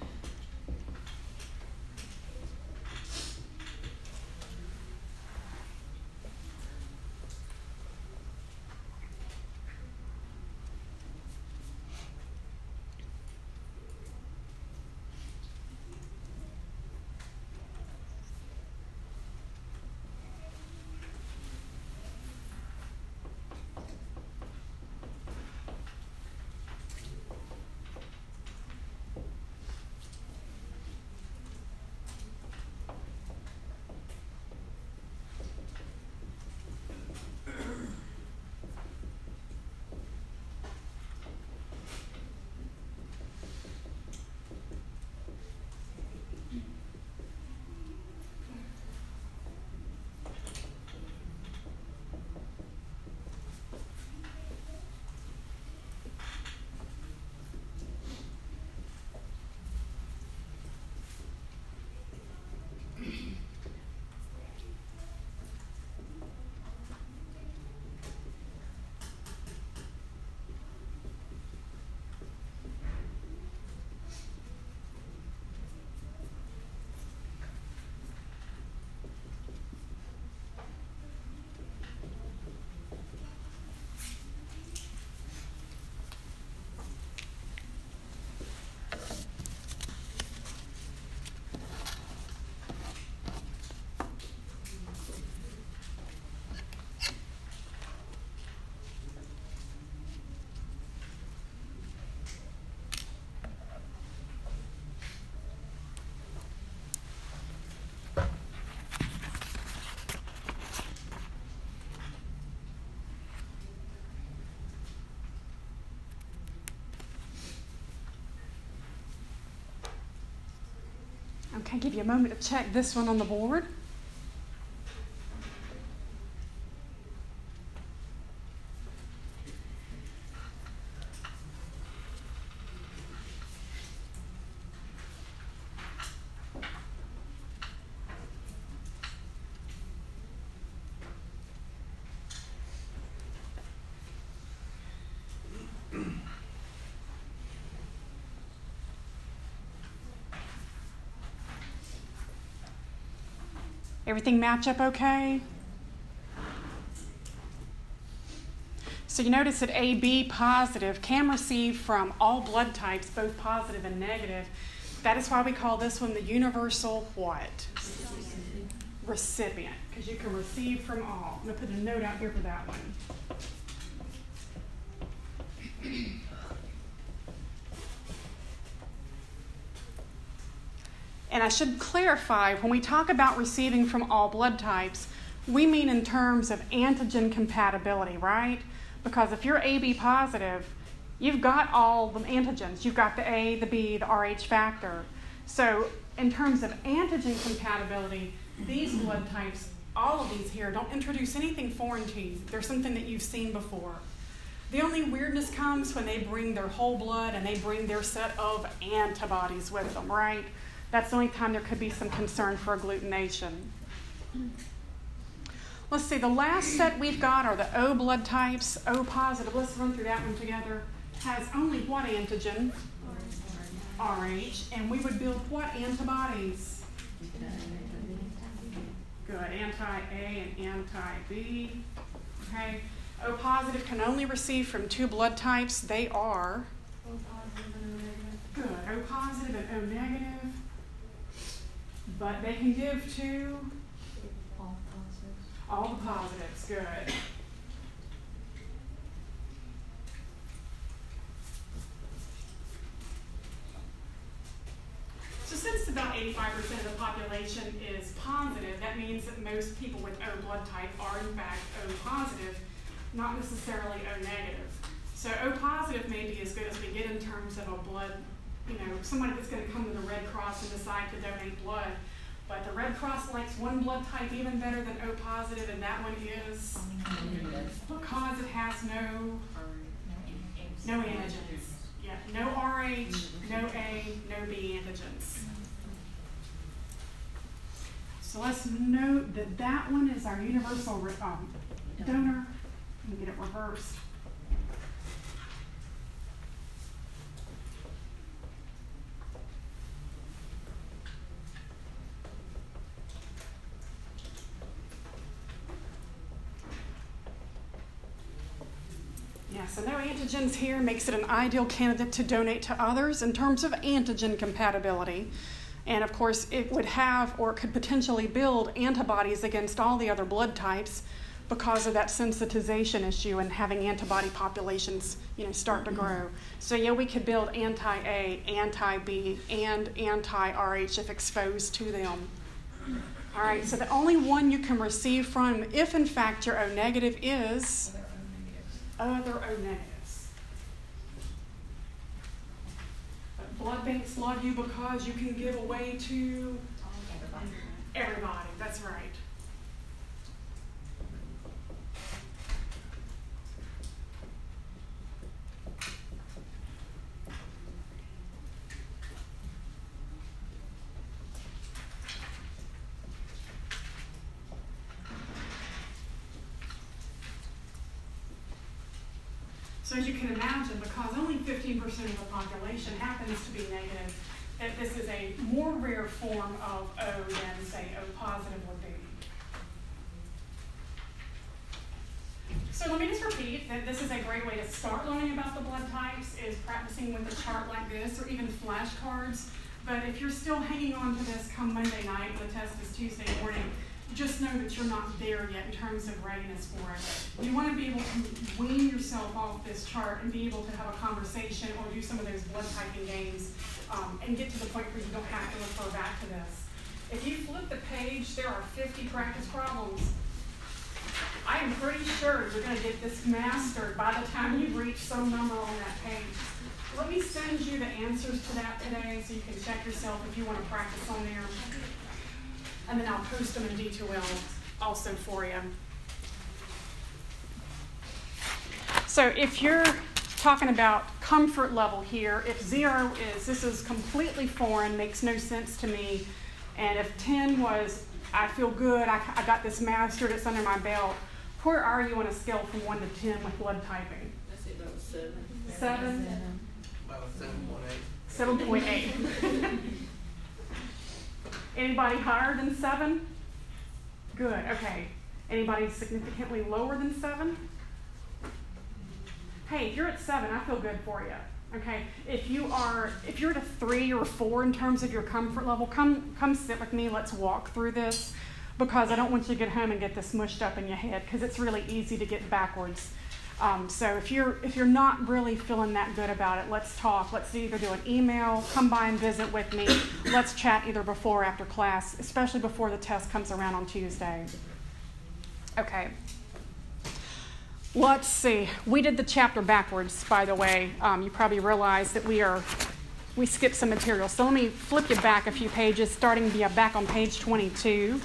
Okay, give you a moment to check this one on the board. Everything match up okay? So you notice that A B positive can receive from all blood types, both positive and negative. That is why we call this one the universal what? Recipient, because you can receive from all. I'm going to put a note out here for that one. And I should clarify, when we talk about receiving from all blood types, we mean in terms of antigen compatibility, right? Because if you're A B positive, you've got all the antigens. You've got the A, the B, the R H factor. So in terms of antigen compatibility, these blood types, all of these here, don't introduce anything foreign to you. They're something that you've seen before. The only weirdness comes when they bring their whole blood and they bring their set of antibodies with them, right? That's the only time there could be some concern for agglutination. Let's see, the last set we've got are the O blood types. O positive, let's run through that one together. Has only what antigen? R H, and we would build what antibodies? Good, anti-A and anti-B. Okay, O positive can only receive from two blood types. They are O positive and O negative. good, O positive and O negative, but they can give to All positives. all the positives. Good. So since about eighty-five percent of the population is positive, that means that most people with O blood type are in fact O positive, not necessarily O negative. So O positive may be as good as we get in terms of a blood, you know, somebody that's going to come to the Red Cross and decide to donate blood. But the Red Cross likes one blood type even better than O positive, and that one is because it has no no antigens. Yeah, no R H, no A, no B antigens. So let's note that that one is our universal re- um, donor. Let me get it reversed. Yeah, so no antigens here makes it an ideal candidate to donate to others in terms of antigen compatibility. And of course, it would have or it could potentially build antibodies against all the other blood types because of that sensitization issue and having antibody populations, you know, start to grow. So yeah, we could build anti-A, anti-B, and anti-R H if exposed to them. All right, so the only one you can receive from, if in fact you're O negative, is other O negatives. But blood banks love you because you can give away to everybody. That's right. So as you can imagine, because only fifteen percent of the population happens to be negative, that this is a more rare form of O than, say, O positive would be. So let me just repeat that this is a great way to start learning about the blood types, is practicing with a chart like this or even flashcards. But if you're still hanging on to this come Monday night, the test is Tuesday morning, just know that you're not there yet in terms of readiness for it. You want to be able to wean yourself off this chart and be able to have a conversation or do some of those blood typing games um, and get to the point where you don't have to refer back to this. If you flip the page, there are fifty practice problems. I am pretty sure you're going to get this mastered by the time you reach some number on that page. Let me send you the answers to that today so you can check yourself if you want to practice on there. And then I'll post them in D two L also for you. So if you're talking about comfort level here, if zero is, this is completely foreign, makes no sense to me, and if ten was, I feel good, I, I got this mastered, it's under my belt, where are you on a scale from one to ten with blood typing? I say about seven. Seven? About seven point eight. seven point eight. Anybody higher than seven? Good, okay. Anybody significantly lower than seven? Hey, if you're at seven, I feel good for you. Okay, if you are, if you're at a three or a four in terms of your comfort level, come come sit with me. Let's walk through this because I don't want you to get home and get this mushed up in your head because it's really easy to get backwards. Um, so if you're if you're not really feeling that good about it, let's talk. Let's either do an email, come by and visit with me. Let's chat either before or after class, especially before the test comes around on Tuesday. Okay. Let's see. We did the chapter backwards, by the way. Um, you probably realize that we are we skipped some material. So let me flip you back a few pages, starting back on page twenty-two.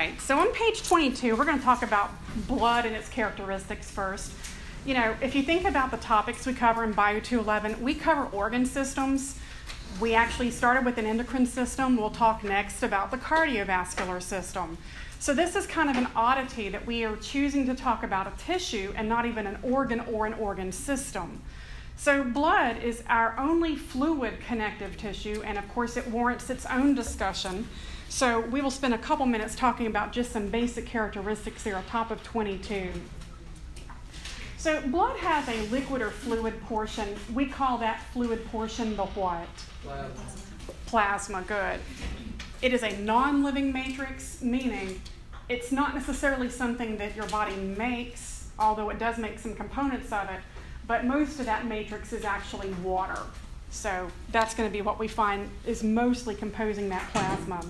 right, so on page twenty-two, we're going to talk about blood and its characteristics first. You know, if you think about the topics we cover in Bio two eleven, we cover organ systems. We actually started with an endocrine system. We'll talk next about the cardiovascular system. So this is kind of an oddity that we are choosing to talk about a tissue and not even an organ or an organ system. So blood is our only fluid connective tissue, and of course it warrants its own discussion. So we will spend a couple minutes talking about just some basic characteristics here on top of twenty-two. So blood has a liquid or fluid portion. We call that fluid portion the what? Plasma. Plasma, good. It is a non-living matrix, meaning it's not necessarily something that your body makes, although it does make some components of it, but most of that matrix is actually water. So that's going to be what we find is mostly composing that plasma.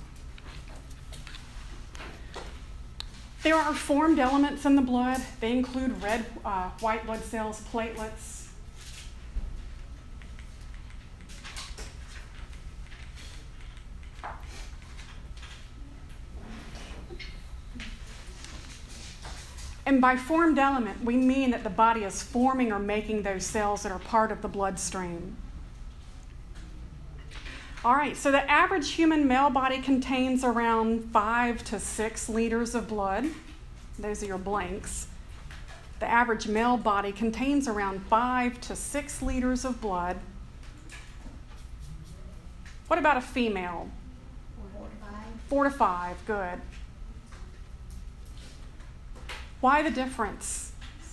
There are formed elements in the blood. They include red, uh, white blood cells, platelets. And by formed element, we mean that the body is forming or making those cells that are part of the bloodstream. All right, so the average human male body contains around five to six liters of blood. Those are your blanks. The average male body contains around five to six liters of blood. What about a female? Four to five. Four to five, good. Why the difference?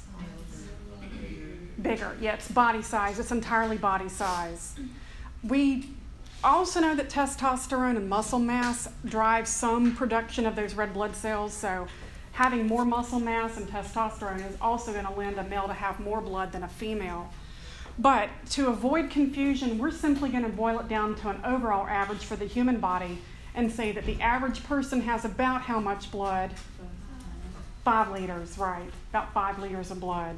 Bigger, yeah, it's body size. It's entirely body size. We also know that testosterone and muscle mass drive some production of those red blood cells, so having more muscle mass and testosterone is also going to lend a male to have more blood than a female. But to avoid confusion, we're simply going to boil it down to an overall average for the human body and say that the average person has about how much blood? Five liters, right, about five liters of blood.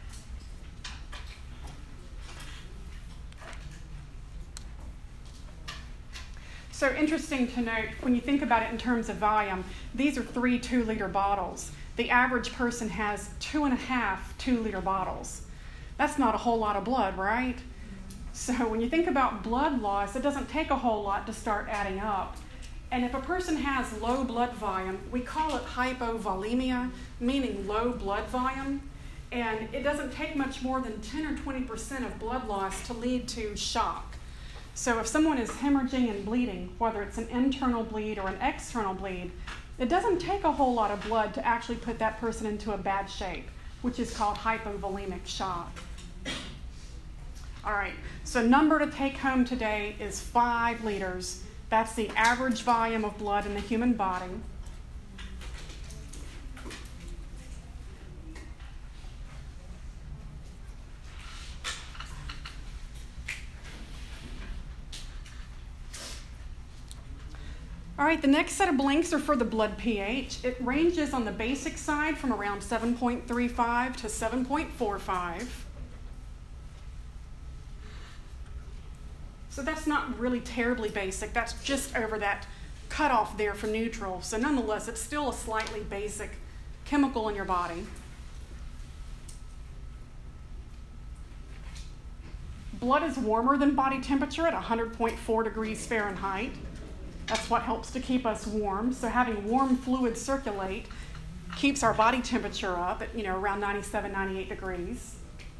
So interesting to note, when you think about it in terms of volume, these are three two-liter bottles. The average person has two and a half two-liter bottles. That's not a whole lot of blood, right? So when you think about blood loss, it doesn't take a whole lot to start adding up. And if a person has low blood volume, we call it hypovolemia, meaning low blood volume. And it doesn't take much more than ten or twenty percent of blood loss to lead to shock. So if someone is hemorrhaging and bleeding, whether it's an internal bleed or an external bleed, it doesn't take a whole lot of blood to actually put that person into a bad shape, which is called hypovolemic shock. All right, so number to take home today is five liters. That's the average volume of blood in the human body. All right, the next set of blanks are for the blood pH. It ranges on the basic side from around seven point three five to seven point four five. So that's not really terribly basic. That's just over that cutoff there for neutral. So nonetheless, it's still a slightly basic chemical in your body. Blood is warmer than body temperature at one hundred point four degrees Fahrenheit. That's what helps to keep us warm. So having warm fluid circulate keeps our body temperature up at, you know, around ninety-seven, ninety-eight degrees.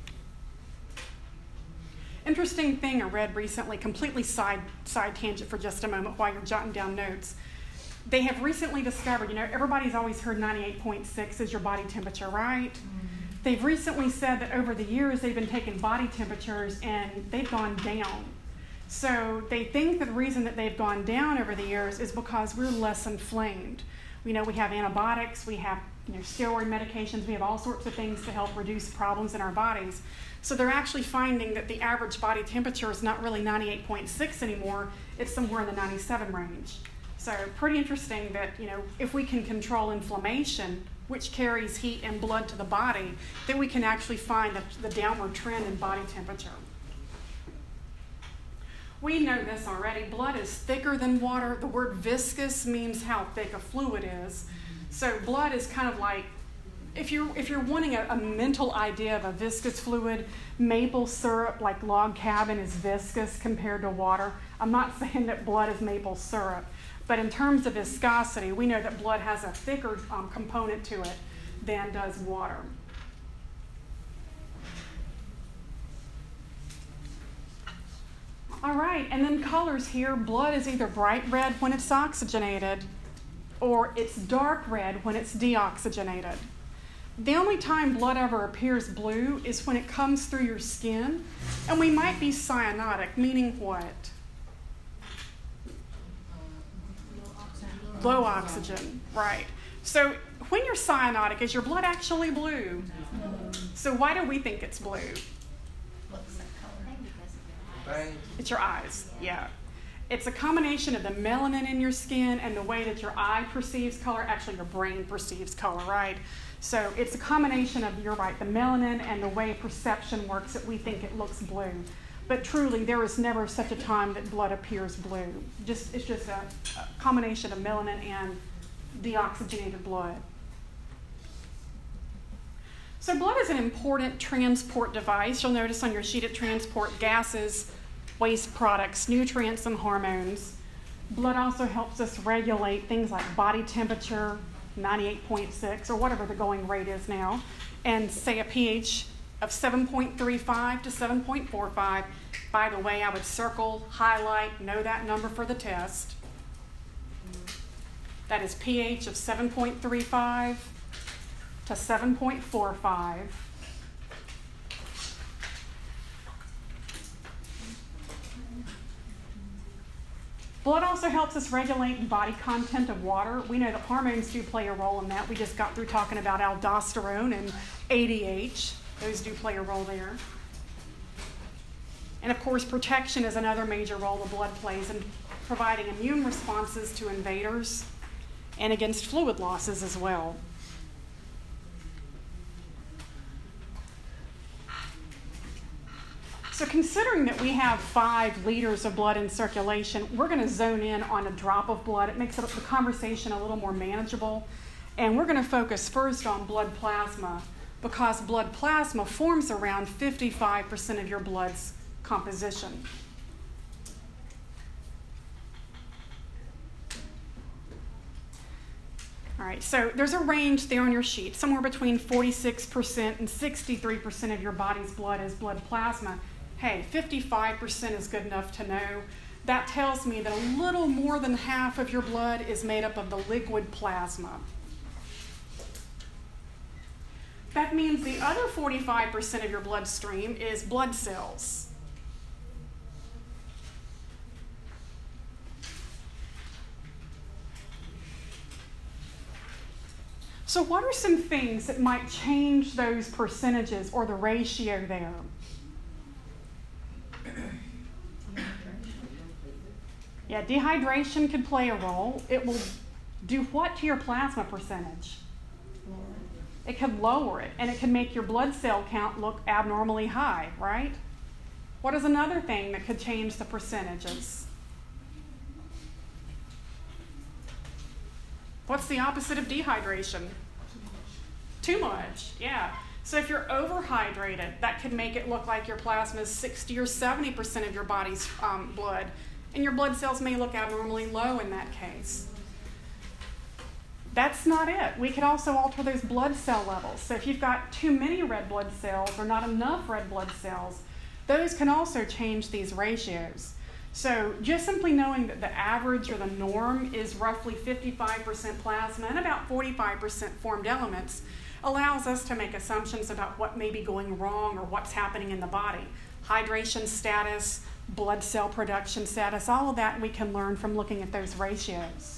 Interesting thing I read recently, completely side, side tangent for just a moment while you're jotting down notes. They have recently discovered, you know, everybody's always heard ninety-eight point six is your body temperature, right? Mm-hmm. They've recently said that over the years they've been taking body temperatures and they've gone down. So they think that the reason that they've gone down over the years is because we're less inflamed. You know, we have antibiotics, we have, you know, steroid medications, we have all sorts of things to help reduce problems in our bodies. So they're actually finding that the average body temperature is not really ninety-eight point six anymore, it's somewhere in the ninety-seven range. So pretty interesting that, you know, if we can control inflammation, which carries heat and blood to the body, then we can actually find the, the downward trend in body temperature. We know this already. Blood is thicker than water. The word viscous means how thick a fluid is. So blood is kind of like, if you're, if you're wanting a, a mental idea of a viscous fluid, maple syrup, like log cabin, is viscous compared to water. I'm not saying that blood is maple syrup, but in terms of viscosity, we know that blood has a thicker um, component to it than does water. All right, and then colors here. Blood is either bright red when it's oxygenated, or it's dark red when it's deoxygenated. The only time blood ever appears blue is when it comes through your skin, and we might be cyanotic, meaning what? Low oxygen, right. So when you're cyanotic, is your blood actually blue? So why do we think it's blue? It's your eyes, yeah. It's a combination of the melanin in your skin and the way that your eye perceives color. Actually, your brain perceives color, right? So it's a combination of, you're right, the melanin and the way perception works that we think it looks blue. But truly, there is never such a time that blood appears blue. Just, it's just a, a combination of melanin and deoxygenated blood. So blood is an important transport device. You'll notice on your sheet it transports gases, waste products, nutrients, and hormones. Blood also helps us regulate things like body temperature, ninety-eight point six, or whatever the going rate is now, and say a pH of seven point three five to seven point four five. By the way, I would circle, highlight, know that number for the test. That is pH of seven point three five to seven point four five. Blood also helps us regulate body content of water. We know that hormones do play a role in that. We just got through talking about aldosterone and A D H. Those do play a role there. And of course, protection is another major role the blood plays in providing immune responses to invaders and against fluid losses as well. So considering that we have five liters of blood in circulation, we're going to zone in on a drop of blood. It makes the conversation a little more manageable. And we're going to focus first on blood plasma, because blood plasma forms around fifty-five percent of your blood's composition. All right, so there's a range there on your sheet. Somewhere between forty-six percent and sixty-three percent of your body's blood is blood plasma. Hey, fifty-five percent is good enough to know. That tells me that a little more than half of your blood is made up of the liquid plasma. That means the other forty-five percent of your bloodstream is blood cells. So what are some things that might change those percentages or the ratio there? Yeah, dehydration could play a role. It will do what to your plasma percentage? It could lower it, and it can make your blood cell count look abnormally high, right? What is another thing that could change the percentages? What's the opposite of dehydration? Too much, yeah. So if you're overhydrated, that could make it look like your plasma is sixty or seventy percent of your body's um, blood, and your blood cells may look abnormally low in that case. That's not it. We could also alter those blood cell levels. So if you've got too many red blood cells or not enough red blood cells, those can also change these ratios. So just simply knowing that the average or the norm is roughly fifty-five percent plasma and about forty-five percent formed elements allows us to make assumptions about what may be going wrong or what's happening in the body. Hydration status, blood cell production status, all of that we can learn from looking at those ratios.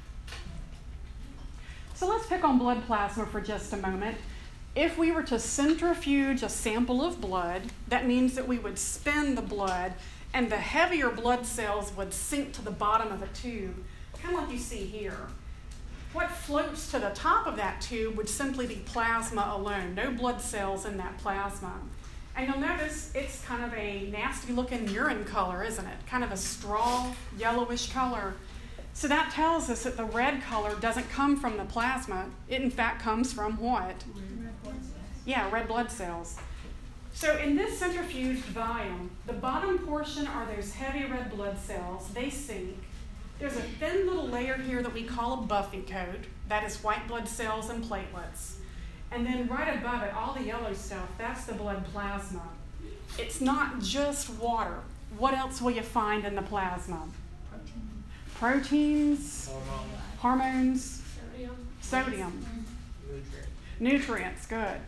So let's pick on blood plasma for just a moment. If we were to centrifuge a sample of blood, that means that we would spin the blood and the heavier blood cells would sink to the bottom of the tube, kind of like you see here. What floats to the top of that tube would simply be plasma alone, no blood cells in that plasma. And you'll notice it's kind of a nasty looking urine color, isn't it? Kind of a straw, yellowish color. So that tells us that the red color doesn't come from the plasma. It in fact comes from what? Yeah, red blood cells. So in this centrifuged volume, the bottom portion are those heavy red blood cells. They sink. There's a thin little layer here that we call a buffy coat. That is white blood cells and platelets. And then right above it, all the yellow stuff, that's the blood plasma. It's not just water. What else will you find in the plasma? Proteins, Hormones. hormones, Sodium. sodium, Nutrients. nutrients, good.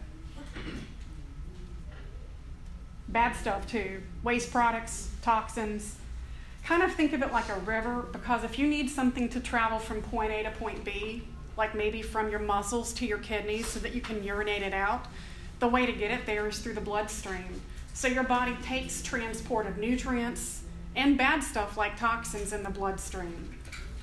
Bad stuff too, waste products, toxins. Kind of think of it like a river, because if you need something to travel from point A to point B, like maybe from your muscles to your kidneys so that you can urinate it out, the way to get it there is through the bloodstream. So your body takes transport of nutrients and bad stuff like toxins in the bloodstream.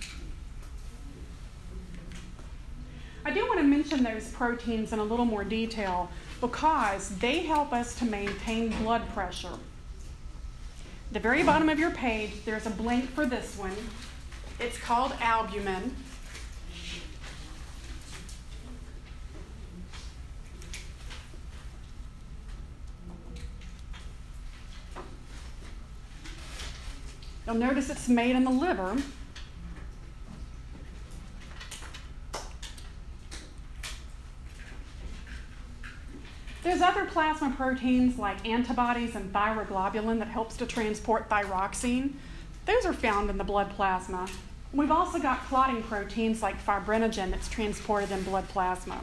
I do want to mention those proteins in a little more detail because they help us to maintain blood pressure. The very bottom of your page, there's a blank for this one. It's called albumin. You'll notice it's made in the liver. There's other plasma proteins like antibodies and thyroglobulin that helps to transport thyroxine. Those are found in the blood plasma. We've also got clotting proteins like fibrinogen that's transported in blood plasma.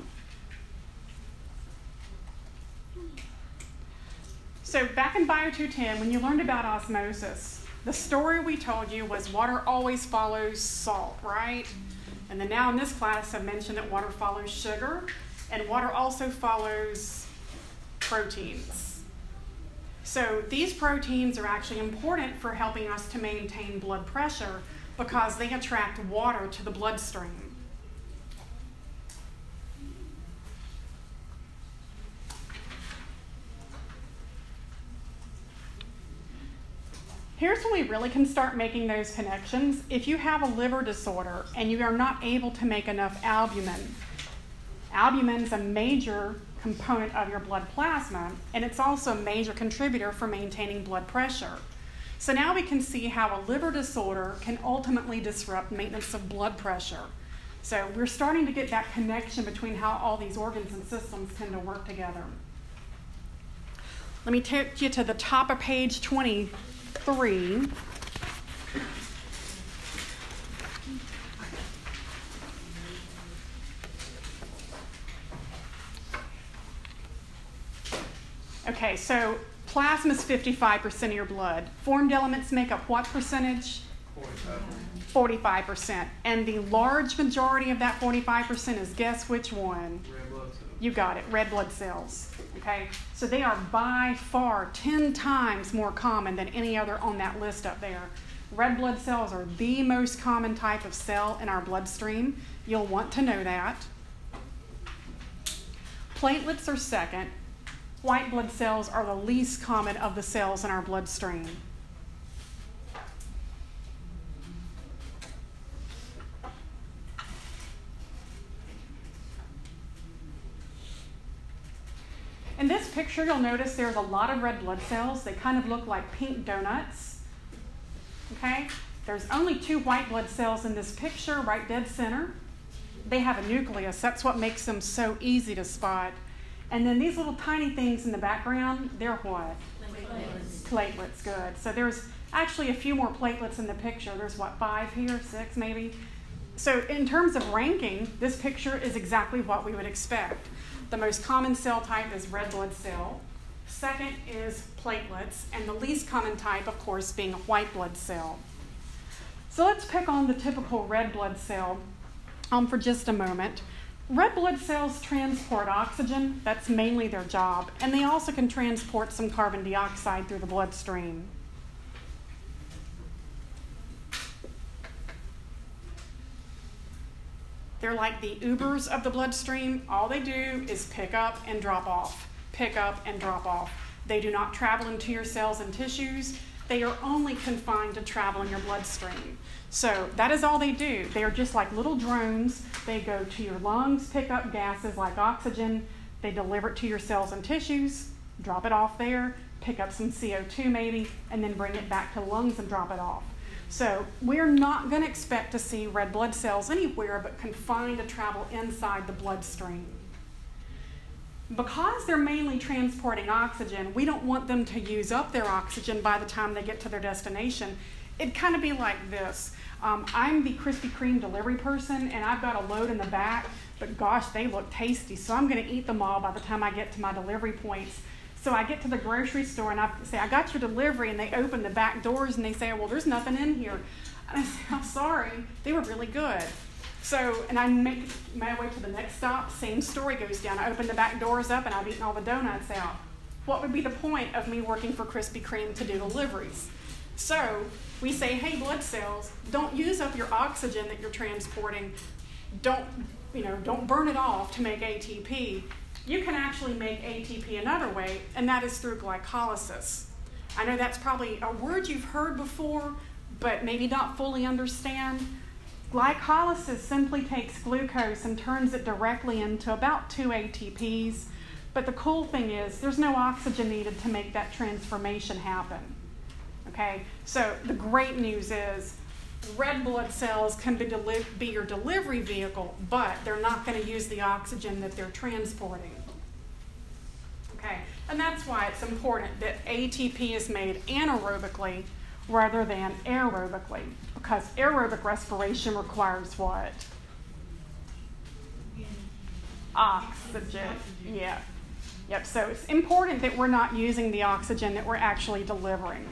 So back in Bio two ten, when you learned about osmosis, the story we told you was water always follows salt, right? And then now in this class I've mentioned that water follows sugar, and water also follows proteins. So these proteins are actually important for helping us to maintain blood pressure because they attract water to the bloodstream. Here's when we really can start making those connections. If you have a liver disorder and you are not able to make enough albumin, albumin is a major component of your blood plasma, and it's also a major contributor for maintaining blood pressure. So now we can see how a liver disorder can ultimately disrupt maintenance of blood pressure. So we're starting to get that connection between how all these organs and systems tend to work together. Let me take you to the top of page twenty-three. Okay, so plasma is fifty-five percent of your blood. Formed elements make up what percentage? Forty-five. forty-five percent. And the large majority of that forty-five percent is, guess which one? Red blood cells. You got it, red blood cells. Okay, so they are by far ten times more common than any other on that list up there. Red blood cells are the most common type of cell in our bloodstream. You'll want to know that. Platelets are second. White blood cells are the least common of the cells in our bloodstream. In this picture, you'll notice there's a lot of red blood cells. They kind of look like pink donuts. Okay? There's only two white blood cells in this picture, right dead center. They have a nucleus. That's what makes them so easy to spot. And then these little tiny things in the background, they're what? Platelets. Platelets, good. So there's actually a few more platelets in the picture. There's what, five here, six maybe? So in terms of ranking, this picture is exactly what we would expect. The most common cell type is red blood cell. Second is platelets, and the least common type, of course, being a white blood cell. So let's pick on the typical red blood cell um, for just a moment. Red blood cells transport oxygen, that's mainly their job, and they also can transport some carbon dioxide through the bloodstream. They're like the Ubers of the bloodstream. All they do is pick up and drop off, pick up and drop off. They do not travel into your cells and tissues. They are only confined to travel in your bloodstream. So that is all they do. They are just like little drones. They go to your lungs, pick up gases like oxygen. They deliver it to your cells and tissues, drop it off there, pick up some C O two maybe, and then bring it back to the lungs and drop it off. So we're not going to expect to see red blood cells anywhere but confined to travel inside the bloodstream. Because they're mainly transporting oxygen, we don't want them to use up their oxygen by the time they get to their destination. It'd kind of be like this. Um, I'm the Krispy Kreme delivery person, and I've got a load in the back, but gosh, they look tasty, so I'm going to eat them all by the time I get to my delivery points. So I get to the grocery store, and I say, I got your delivery, and they open the back doors, and they say, well, there's nothing in here. And I say, I'm sorry, they were really good. So, and I make my way to the next stop, same story goes down. I open the back doors up, and I've eaten all the donuts out. What would be the point of me working for Krispy Kreme to do deliveries? So we say, hey, blood cells, don't use up your oxygen that you're transporting. Don't, you know, don't burn it off to make A T P. You can actually make A T P another way, and that is through glycolysis. I know that's probably a word you've heard before, but maybe not fully understand. Glycolysis simply takes glucose and turns it directly into about two A T Ps. But the cool thing is there's no oxygen needed to make that transformation happen. Okay, so the great news is red blood cells can be, deli- be your delivery vehicle, but they're not going to use the oxygen that they're transporting. Okay, and that's why it's important that A T P is made anaerobically rather than aerobically, because aerobic respiration requires what? Oxygen. Yeah. Yep, so it's important that we're not using the oxygen that we're actually delivering.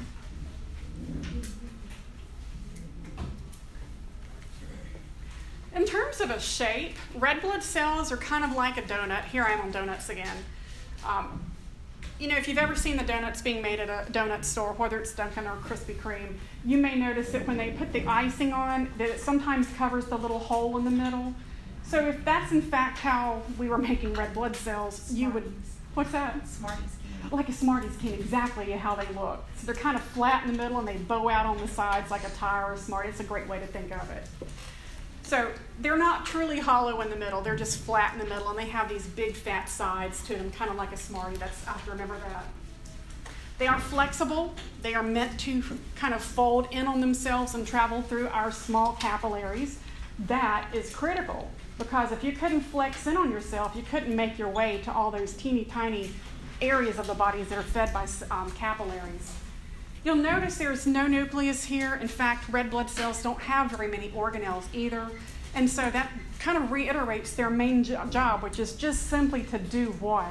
In terms of a shape, red blood cells are kind of like a donut. Here I am on donuts again. Um, you know, if you've ever seen the donuts being made at a donut store, whether it's Dunkin' or Krispy Kreme, you may notice that when they put the icing on, that it sometimes covers the little hole in the middle. So if that's in fact how we were making red blood cells, you would, what's that? Smarties can. Like a Smarties can, exactly how they look. So they're kind of flat in the middle and they bow out on the sides like a tire or a Smartie. It's a great way to think of it. So they're not truly hollow in the middle. They're just flat in the middle, and they have these big fat sides to them, kind of like a Smartie. That's, I have to remember that. They are flexible. They are meant to kind of fold in on themselves and travel through our small capillaries. That is critical, because if you couldn't flex in on yourself, you couldn't make your way to all those teeny tiny areas of the bodies that are fed by um, capillaries. You'll notice there's no nucleus here. In fact, red blood cells don't have very many organelles either. And so that kind of reiterates their main jo- job, which is just simply to do what?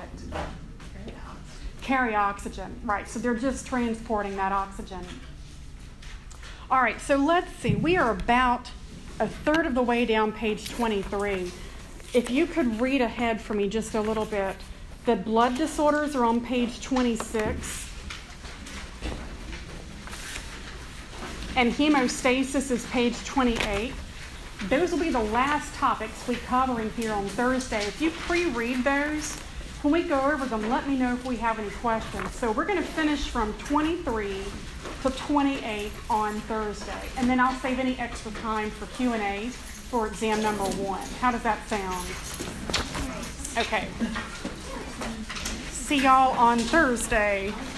Carry oxygen. Right, so they're just transporting that oxygen. All right, so let's see. We are about a third of the way down page twenty-three. If you could read ahead for me just a little bit. The blood disorders are on page twenty-six. And hemostasis is page twenty-eight. Those will be the last topics we cover in here on Thursday. If you pre-read those, when we go over them, let me know if we have any questions. So we're going to finish from twenty-three to twenty-eight on Thursday. And then I'll save any extra time for Q and A for exam number one. How does that sound? Okay. See y'all on Thursday.